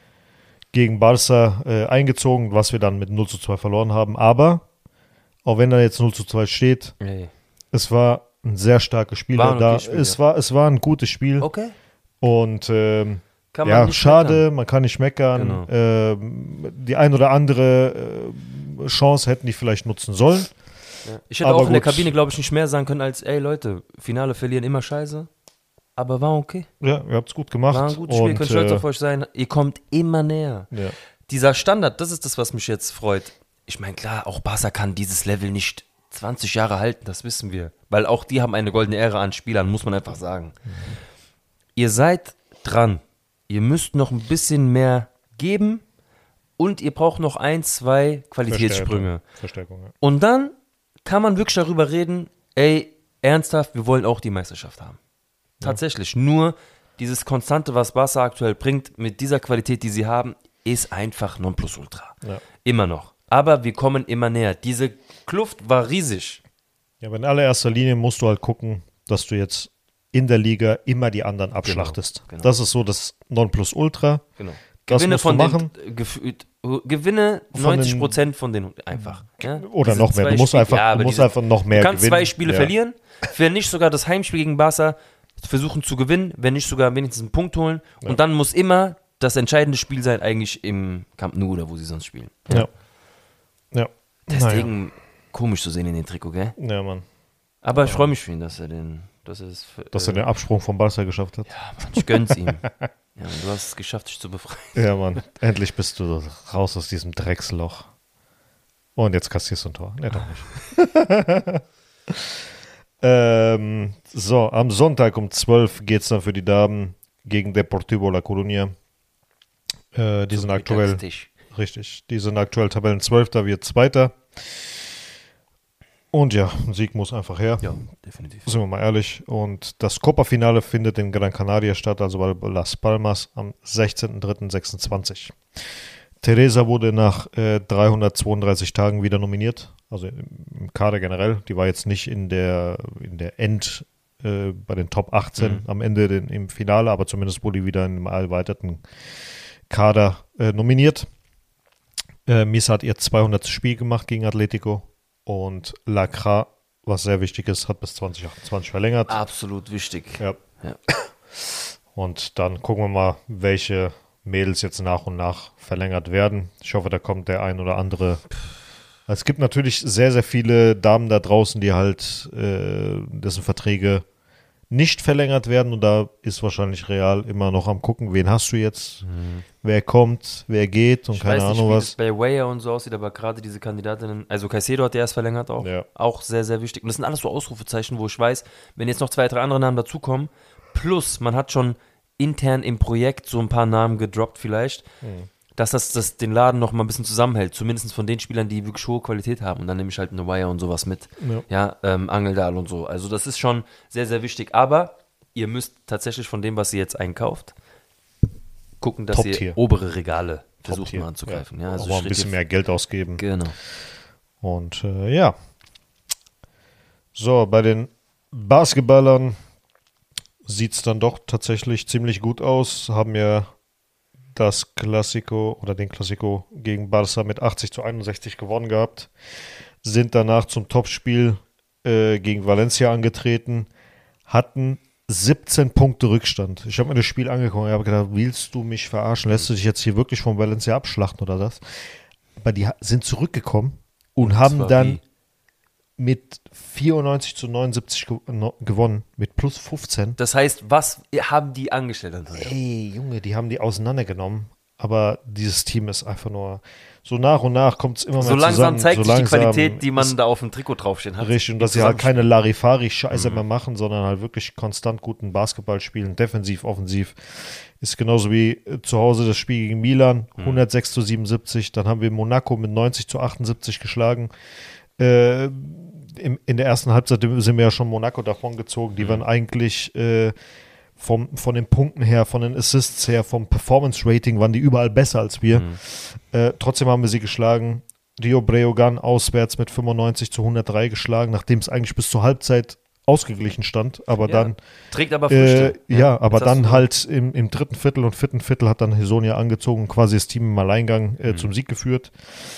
gegen Barca äh, eingezogen, was wir dann mit null zu zwei verloren haben. Aber, auch wenn da jetzt null zu zwei steht, Ey. es war ein sehr starkes Spiel. War ein da, okayes Spiel, es, ja. war, es war ein gutes Spiel. Okay. Und ähm, Kann man ja, nicht schade, meckern. man kann nicht meckern. Genau. Ähm, die ein oder andere äh, Chance hätten die vielleicht nutzen sollen. Ja. Ich hätte Aber auch in der gut. Kabine, glaube ich, nicht mehr sagen können als, ey Leute, Finale verlieren immer scheiße. Aber war okay. Ja, ihr habt es gut gemacht. War ein gutes Spiel, und, könnt stolz äh, auf euch sein. Ihr kommt immer näher. ja. Dieser Standard, das ist das, was mich jetzt freut. Ich meine, klar, auch Barca kann dieses Level nicht zwanzig Jahre halten, das wissen wir. Weil auch die haben eine goldene Ära an Spielern, muss man einfach sagen. Mhm. Ihr seid dran. Ihr müsst noch ein bisschen mehr geben und ihr braucht noch ein, zwei Qualitätssprünge. Verstärkung, ja. Und dann kann man wirklich darüber reden, ey, ernsthaft, wir wollen auch die Meisterschaft haben. Tatsächlich. Nur dieses Konstante, was Barca aktuell bringt, mit dieser Qualität, die sie haben, ist einfach Nonplusultra. Ja. Immer noch. Aber wir kommen immer näher. Diese Kluft war riesig. Ja, aber in allererster Linie musst du halt gucken, dass du jetzt in der Liga immer die anderen abschlachtest. genau. Das ist so das Nonplusultra. Genau. Das Gewinne musst du von machen. den, gefühlt, Gewinne Von neunzig Prozent von den einfach. Ja? Oder Diese noch mehr. zwei Du musst Spiele- einfach, ja, du aber musst diese- einfach noch mehr Du kannst gewinnen. zwei Spiele ja. verlieren, wenn nicht sogar das Heimspiel gegen Barca versuchen zu gewinnen, wenn nicht sogar wenigstens einen Punkt holen. Und dann muss immer das entscheidende Spiel sein, eigentlich im Camp Nou oder wo sie sonst spielen. Ja. Ja. Deswegen komisch zu sehen in den Trikot, gell? Naja. Ja, Mann. Aber ich freue mich für ihn, dass er den, dass er es, für- Dass äh, er den Absprung vom Barca geschafft hat. ja, Mann, ich gönn's ihm. Ja, und du hast es geschafft, dich zu befreien. Ja, Mann. Endlich bist du raus aus diesem Drecksloch. Und jetzt kassierst du ein Tor. Nee, doch nicht. ähm, so, am Sonntag um zwölf geht es dann für die Damen gegen Deportivo La Coruña. Äh, die sind aktuell, Mittagstisch. richtig, die sind aktuell Tabellenzwölfter, wir Zweiter. Und ja, ein Sieg muss einfach her. Ja, definitiv. Sind wir mal ehrlich. Und das Copa-Finale findet in Gran Canaria statt, also bei Las Palmas am sechzehnten dritten sechsundzwanzig. Teresa wurde nach äh, dreihundertzweiunddreißig Tagen wieder nominiert, also im, im Kader generell. Die war jetzt nicht in der, in der End, äh, bei den Top achtzehn Mhm. am Ende den, im Finale, aber zumindest wurde die wieder in einem erweiterten Kader äh, nominiert. Äh, Misa hat ihr zweihundertstes Spiel gemacht gegen Atletico und Lacra, was sehr wichtig ist, hat bis zwanzig achtundzwanzig verlängert. Absolut wichtig. Ja. Ja. Und dann gucken wir mal, welche Mädels jetzt nach und nach verlängert werden. Ich hoffe, da kommt der ein oder andere. Es gibt natürlich sehr, sehr viele Damen da draußen, die halt, äh, dessen Verträge nicht verlängert werden. Und da ist wahrscheinlich Real immer noch am gucken, wen hast du jetzt, wer kommt, wer geht und Ich keine weiß nicht, Ahnung wie was. das bei Weyer und so aussieht, aber gerade diese Kandidatinnen, also Caicedo hat ja erst verlängert auch, Ja. auch sehr, sehr wichtig. Und das sind alles so Ausrufezeichen, wo ich weiß, wenn jetzt noch zwei, drei andere Namen dazukommen, plus man hat schon intern im Projekt so ein paar Namen gedroppt vielleicht, Mhm. dass das, das den Laden noch mal ein bisschen zusammenhält, zumindest von den Spielern, die wirklich hohe Qualität haben. Und dann nehme ich halt eine Weyer und sowas mit, Ja. ja, ähm, Angeldal und so. Also das ist schon sehr, sehr wichtig. Aber ihr müsst tatsächlich von dem, was ihr jetzt einkauft, gucken, dass Top-Tier. ihr obere Regale versucht Top-Tier. mal anzugreifen. Ja, Ja, also auch mal ein Schritte- bisschen mehr Geld ausgeben. Genau. Und äh, ja. So, bei den Basketballern sieht es dann doch tatsächlich ziemlich gut aus. Haben ja das Classico oder den Classico gegen Barca mit achtzig zu einundsechzig gewonnen gehabt. Sind danach zum Topspiel äh, gegen Valencia angetreten. Hatten siebzehn Punkte Rückstand. Ich habe mir das Spiel angeguckt und habe gedacht, willst du mich verarschen? Lässt du dich jetzt hier wirklich von Valencia abschlachten oder das? Aber die ha- sind zurückgekommen und, Das haben war dann wie- mit vierundneunzig zu neunundsiebzig ge- no- gewonnen, mit plus fünfzehn. Das heißt, was haben die angestellt, Antonio? Ey, Junge, die haben die auseinandergenommen. Aber dieses Team ist einfach nur, so nach und nach kommt es immer mehr So zusammen. langsam zeigt so sich die langsam Qualität, die man ist da auf dem Trikot draufstehen hat. richtig. Und dass sie halt keine Larifari-Scheiße mehr machen, sondern halt wirklich konstant guten Basketball spielen, defensiv, offensiv. Ist genauso wie äh, zu Hause das Spiel gegen Milan, hundertsechs zu siebenundsiebzig. Dann haben wir Monaco mit neunzig zu achtundsiebzig geschlagen. Äh, im, in der ersten Halbzeit sind wir ja schon Monaco davon gezogen. Die waren eigentlich äh, vom, von den Punkten her, von den Assists her, vom Performance-Rating waren die überall besser als wir. Mhm. Äh, trotzdem haben wir sie geschlagen. Rio Breogán auswärts mit fünfundneunzig zu hundertdrei geschlagen, nachdem es eigentlich bis zur Halbzeit ausgeglichen stand. Aber Ja, dann trägt aber äh, Früchte. ja, aber Jetzt hast dann du- halt im, im dritten Viertel und vierten Viertel hat dann Hesonia angezogen und quasi das Team im Alleingang äh, Mhm. zum Sieg geführt.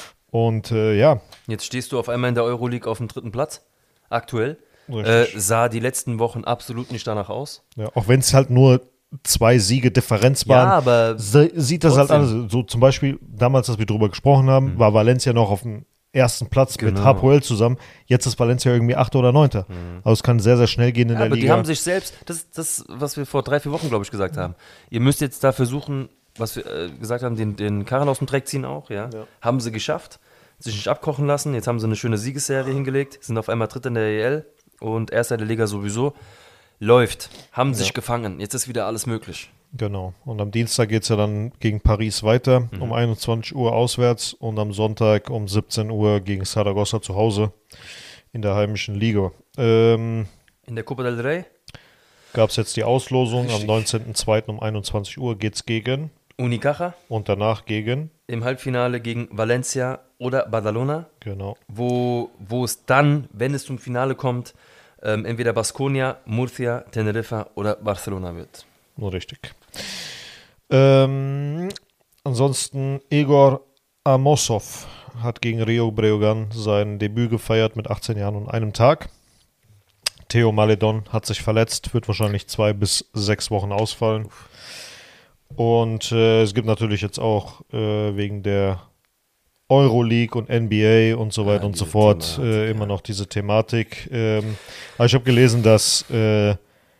Und äh, ja, Jetzt stehst du auf einmal in der Euroleague auf dem dritten Platz, aktuell. Äh, richtig. sah die letzten Wochen absolut nicht danach aus. Ja, auch wenn es halt nur zwei Siege Differenz Ja, waren, aber se- sieht das halt trotzdem. alles. So zum Beispiel, damals, als wir drüber gesprochen haben, war Valencia noch auf dem ersten Platz mit Genau. Hapoel zusammen. Jetzt ist Valencia irgendwie Achter oder Neunter. Also es kann sehr, sehr schnell gehen in Ja, der aber Liga. die haben sich selbst, das ist das, was wir vor drei, vier Wochen, glaube ich, gesagt haben. Ihr müsst jetzt da versuchen, was wir äh, gesagt haben, den, den Karren aus dem Dreck ziehen auch, ja? Ja. Haben sie geschafft, sich nicht abkochen lassen. Jetzt haben sie eine schöne Siegesserie hingelegt, sind auf einmal Dritter in der E L und Erster der Liga sowieso. Läuft, haben sich gefangen. Jetzt ist wieder alles möglich. Genau. Und am Dienstag geht es ja dann gegen Paris weiter, Mhm. um einundzwanzig Uhr auswärts und am Sonntag um siebzehn Uhr gegen Saragossa zu Hause in der heimischen Liga. Ähm, In der Copa del Rey, Gab es jetzt die Auslosung, Richtig. am neunzehnten zweiten um einundzwanzig Uhr geht es gegen Unicaja, und danach gegen, im Halbfinale gegen Valencia oder Badalona, genau, wo, wo es dann, wenn es zum Finale kommt, ähm, entweder Baskonia, Murcia, Teneriffa oder Barcelona wird. nur richtig. Ähm, ansonsten Igor Amosov hat gegen Rio Breogán sein Debüt gefeiert mit achtzehn Jahren und einem Tag. Theo Maledon hat sich verletzt, wird wahrscheinlich zwei bis sechs Wochen ausfallen. Und äh, es gibt natürlich jetzt auch äh, wegen der Euroleague und N B A und so weiter Ja, und so diese fort Thematik, äh, immer ja. noch diese Thematik. Ähm, aber ich habe gelesen, dass äh,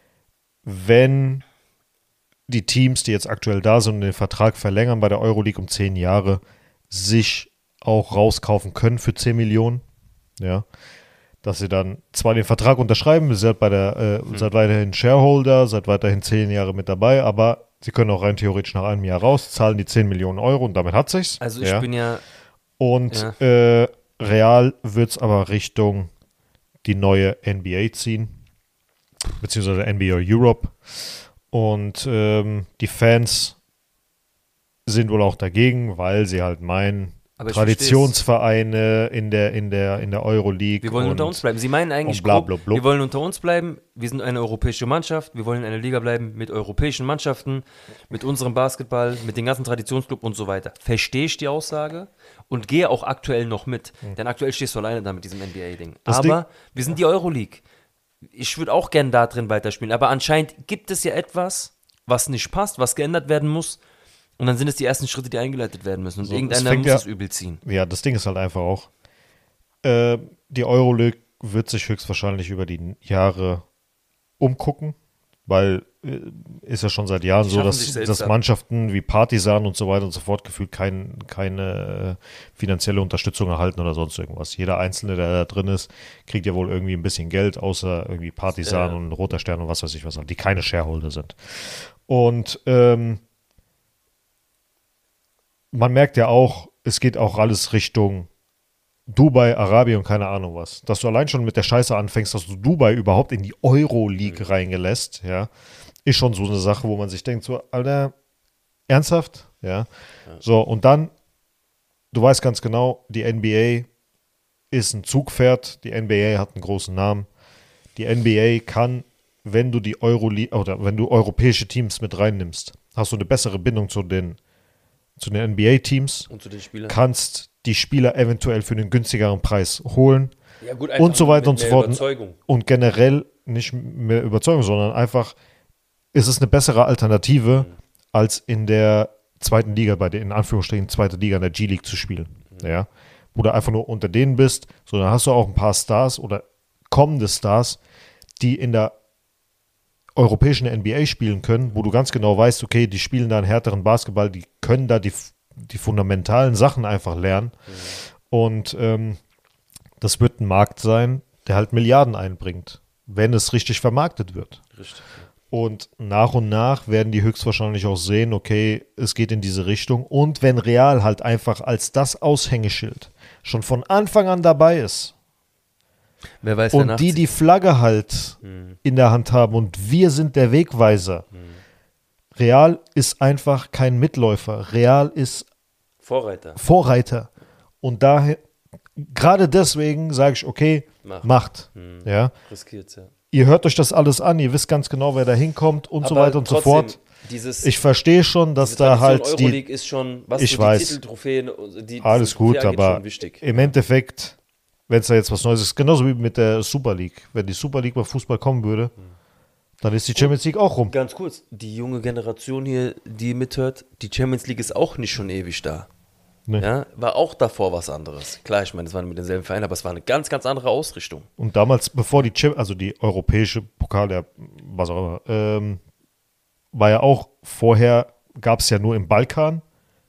wenn die Teams, die jetzt aktuell da sind und den Vertrag verlängern bei der Euroleague um zehn Jahre, sich auch rauskaufen können für zehn Millionen, ja, dass sie dann zwar den Vertrag unterschreiben, ihr seid bei der, äh, seid weiterhin Shareholder, seid weiterhin zehn Jahre mit dabei, aber sie können auch rein theoretisch nach einem Jahr raus, zahlen die zehn Millionen Euro und damit hat sich's. Also ich ja. bin ja, Und Ja. äh, real wird es aber Richtung die neue N B A ziehen, beziehungsweise N B A Europe. Und ähm, die Fans sind wohl auch dagegen, weil sie halt meinen, Aber ich Traditionsvereine in der, in der, in der Euroleague. wir wollen und, unter uns bleiben. Sie meinen eigentlich und bla, grob, bla, bla. wir wollen unter uns bleiben, wir sind eine europäische Mannschaft, wir wollen in einer Liga bleiben mit europäischen Mannschaften, mit unserem Basketball, mit den ganzen Traditionsclub und so weiter. Verstehe ich die Aussage und gehe auch aktuell noch mit, denn aktuell stehst du alleine da mit diesem N B A-Ding. Das Aber Ding- wir sind die Euroleague. Ich würde auch gerne da drin weiterspielen, aber anscheinend gibt es ja etwas, was nicht passt, was geändert werden muss. Und dann sind es die ersten Schritte, die eingeleitet werden müssen. Und So, es irgendeiner fängt muss ja- es übel ziehen. Ja, das Ding ist halt einfach auch, äh, die Euroleague wird sich höchstwahrscheinlich über die Jahre umgucken, weil äh, ist ja schon seit Jahren Die so, schaffen dass, sich selbst dass ab. Mannschaften wie Partisan und so weiter und so fort gefühlt kein, keine äh, finanzielle Unterstützung erhalten oder sonst irgendwas. Jeder Einzelne, der da drin ist, kriegt ja wohl irgendwie ein bisschen Geld, außer irgendwie Partisan Ja. und Roter Stern und was weiß ich was, die keine Shareholder sind. Und ähm, man merkt ja auch, es geht auch alles Richtung Dubai, Arabien und keine Ahnung was. Dass du allein schon mit der Scheiße anfängst, dass du Dubai überhaupt in die Euro-League Mhm. reingelässt, ja, ist schon so eine Sache, wo man sich denkt, so, Alter, ernsthaft? Ja. So, und dann, du weißt ganz genau, die N B A ist ein Zugpferd, die N B A hat einen großen Namen. Die N B A kann, wenn du die Euro-League oder wenn du europäische Teams mit reinnimmst, hast du eine bessere Bindung zu den, zu den N B A-Teams, Und zu den Spielern. kannst die Spieler eventuell für einen günstigeren Preis holen Ja, gut, und so weiter und mit so mehr fort. Überzeugung. Und generell nicht mehr Überzeugung, sondern einfach ist es eine bessere Alternative, als in der zweiten Liga, bei der in Anführungsstrichen zweite Liga in der G-League zu spielen. Ja. oder einfach nur unter denen bist, sondern hast du auch ein paar Stars oder kommende Stars, die in der europäischen N B A spielen können, wo du ganz genau weißt, okay, die spielen da einen härteren Basketball, die können da die, die fundamentalen Sachen einfach lernen. Mhm. Und ähm, das wird ein Markt sein, der halt Milliarden einbringt, wenn es richtig vermarktet wird. Richtig. Und nach und nach werden die höchstwahrscheinlich auch sehen, okay, es geht in diese Richtung. Und wenn Real halt einfach als das Aushängeschild schon von Anfang an dabei ist, wer weiß, und die die Flagge halt hm. in der Hand haben und wir sind der Wegweiser. Hm. Real ist einfach kein Mitläufer. Real ist Vorreiter. Vorreiter. Und daher, gerade deswegen sage ich, okay, Macht. macht. Hm. Ja. Riskiert's, ja. Ihr hört euch das alles an, ihr wisst ganz genau, wer da hinkommt und Aber so weiter und trotzdem, so fort. Dieses, ich verstehe schon, dass da halt die Euroleague ist schon, was ich so weiß, die Titeltrophäen, die, alles gut, aber wichtig. Im Endeffekt, wenn es da jetzt was Neues ist, genauso wie mit der Super League. Wenn die Super League bei Fußball kommen würde, hm. dann ist die Champions League auch rum. Ganz kurz, die junge Generation hier, die mithört, die Champions League ist auch nicht schon ewig da. Nee. Ja, war auch davor was anderes. Klar, ich meine, es waren mit denselben Vereinen, aber es war eine ganz, ganz andere Ausrichtung. Und damals, bevor die Champions, also die europäische Pokal, der, was auch immer, ähm, war ja auch, vorher gab es ja nur im Balkan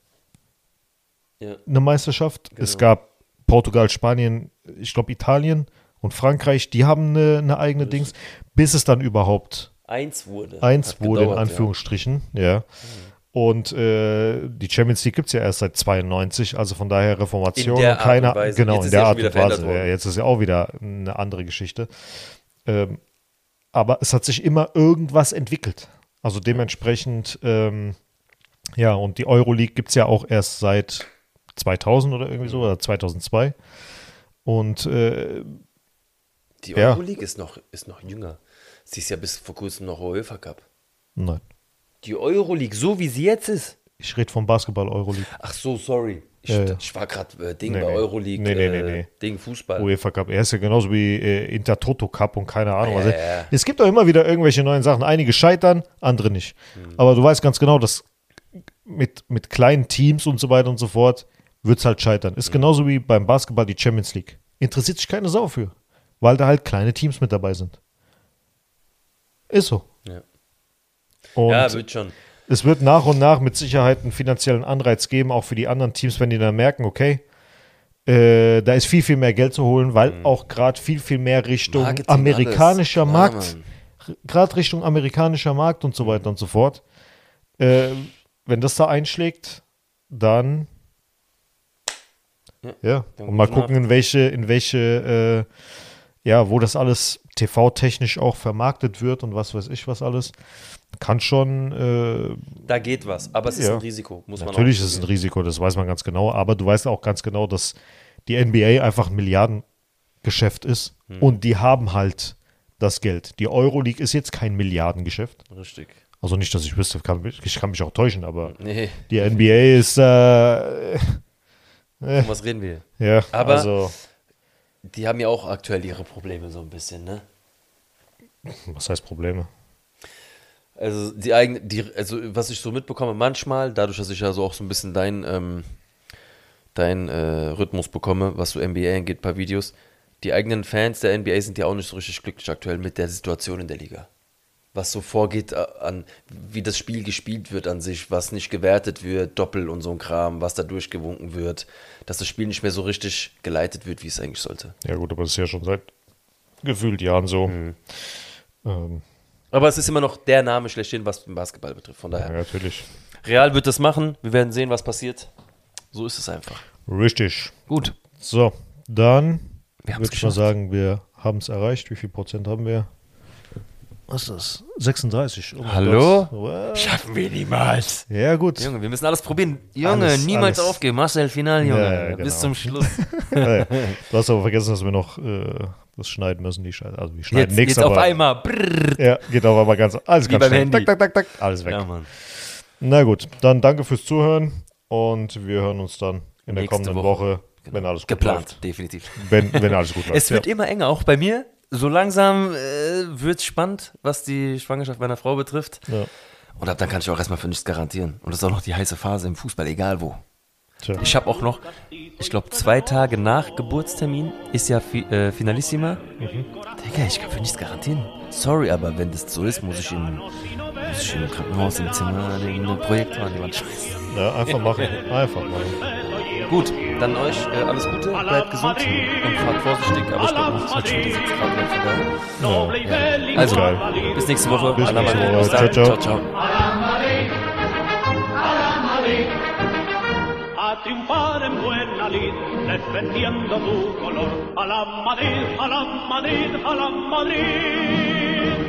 ja. eine Meisterschaft. Genau. Es gab Portugal, Spanien, ich glaube Italien und Frankreich, die haben eine, eine eigene das Dings, bis es dann überhaupt eins wurde. Eins Hat wurde, gedauert, in Anführungsstrichen, ja. ja. Mhm. Und äh, die Champions League gibt es ja erst seit zweiundneunzig, also von daher Reformation. In der Art keine, und Weise. Genau, jetzt in der ja Art und Weise. Ja, jetzt ist ja auch wieder eine andere Geschichte. Ähm, aber es hat sich immer irgendwas entwickelt. Also dementsprechend, ähm, ja, und die Euroleague gibt es ja auch erst seit zweitausend oder irgendwie so, oder zweitausendzwei. Und äh, die Euroleague ja. ist, noch, ist noch jünger. Sie ist ja bis vor kurzem noch UEFA Cup. Nein. Die Euroleague, so wie sie jetzt ist. Ich rede vom Basketball-Euroleague. Ach so, sorry. Ich, ja, ja. ich war gerade äh, Ding nee, bei nee. Euroleague, nee, nee, nee, äh, nee. Ding Fußball. UEFA Cup. Er ist ja genauso wie äh, Intertoto Cup und keine Ahnung. Ja, also, ja. Es gibt auch immer wieder irgendwelche neuen Sachen. Einige scheitern, andere nicht. Mhm. Aber du weißt ganz genau, dass mit, mit kleinen Teams und so weiter und so fort wird es halt scheitern. Ist mhm. genauso wie beim Basketball die Champions League. Interessiert sich keine Sau für. Weil da halt kleine Teams mit dabei sind. Ist so. Ja, und ja wird schon. Es wird nach und nach mit Sicherheit einen finanziellen Anreiz geben, auch für die anderen Teams, wenn die dann merken, okay, äh, da ist viel, viel mehr Geld zu holen, weil mhm. auch gerade viel, viel mehr Richtung Marketing, amerikanischer alles. Markt, ja, gerade Richtung amerikanischer Markt und so weiter und so fort. Äh, wenn das da einschlägt, dann ja, ja. und mal gucken, in welche, in welche, äh, ja, wo das alles T V-technisch auch vermarktet wird und was weiß ich was alles. Kann schon. Äh, da geht was, aber es ist ja. ein Risiko, muss man auch Natürlich ist es ein Risiko, das weiß man ganz genau, aber du weißt auch ganz genau, dass die N B A einfach ein Milliardengeschäft ist hm. und die haben halt das Geld. Die Euroleague ist jetzt kein Milliardengeschäft. Richtig. Also nicht, dass ich wüsste, kann, ich kann mich auch täuschen, aber nee. die N B A ist. Äh, Von was reden wir? Ja, aber also. Die haben ja auch aktuell ihre Probleme so ein bisschen, ne? Was heißt Probleme? Also die eigene, die, also was ich so mitbekomme, manchmal, dadurch, dass ich ja so auch so ein bisschen dein, ähm, dein äh, Rhythmus bekomme, was so N B A angeht, ein paar Videos, die eigenen Fans der N B A sind ja auch nicht so richtig glücklich aktuell mit der Situation in der Liga. Was so vorgeht an, wie das Spiel gespielt wird an sich, was nicht gewertet wird, Doppel und so ein Kram, was da durchgewunken wird, dass das Spiel nicht mehr so richtig geleitet wird, wie es eigentlich sollte. Ja gut, aber das ist ja schon seit gefühlt Jahren so. Mhm. Ähm. Aber es ist immer noch der Name schlechthin, was den Basketball betrifft, von daher. Ja, natürlich. Real wird das machen, wir werden sehen, was passiert. So ist es einfach. Richtig. Gut. So, dann würde ich mal sagen, wir haben es erreicht. Wie viel Prozent haben wir? Was ist das? sechsunddreißig. Oh Hallo? Wow. Schaffen wir niemals. Ja, gut. Junge, wir müssen alles probieren. Junge, alles, niemals alles. aufgeben. Marcel Final, Junge. Ja, ja, genau. Bis zum Schluss. Ja, du hast aber vergessen, dass wir noch äh, das schneiden müssen. Die Scheiße. Also wir schneiden jetzt, nichts, jetzt aber... auf einmal. Brrr. Ja, geht auf einmal ganz... Alles Wie ganz beim schnell. Handy. Tak, tak, tak, tak. Alles weg. Ja, Mann. Na gut, dann danke fürs Zuhören und wir hören uns dann in der Nächste kommenden Woche. Woche, Genau. wenn alles gut Geplant, läuft. definitiv. Wenn, wenn alles gut läuft. Es wird ja. immer enger, auch bei mir. So langsam äh, wird es spannend, was die Schwangerschaft meiner Frau betrifft. Ja. Und ab dann kann ich auch erstmal für nichts garantieren. Und das ist auch noch die heiße Phase im Fußball, egal wo. Tja. Ich habe auch noch, ich glaube, zwei Tage nach Geburtstermin ist ja fi äh, Finalissima. Mhm. Digga, ich kann für nichts garantieren. Sorry, aber wenn das so ist, muss ich im, muss ich im Krankenhaus im Zimmer den Projektor an die Wand schmeißen. Ja, einfach machen. Einfach machen. Gut, dann euch äh, alles Gute, bleibt gesund und fahrt vorsichtig, aber ich glaube, es hat schon wieder sechs Grad von daher. Ja. Ja. Also, Geil. bis nächste Woche. Bis nächste Woche. Bis dann. Ciao, ciao. Ciao, ciao. A triunfar en buena lid, defendiendo tu color. A la Madrid, a la Madrid, a la Madrid.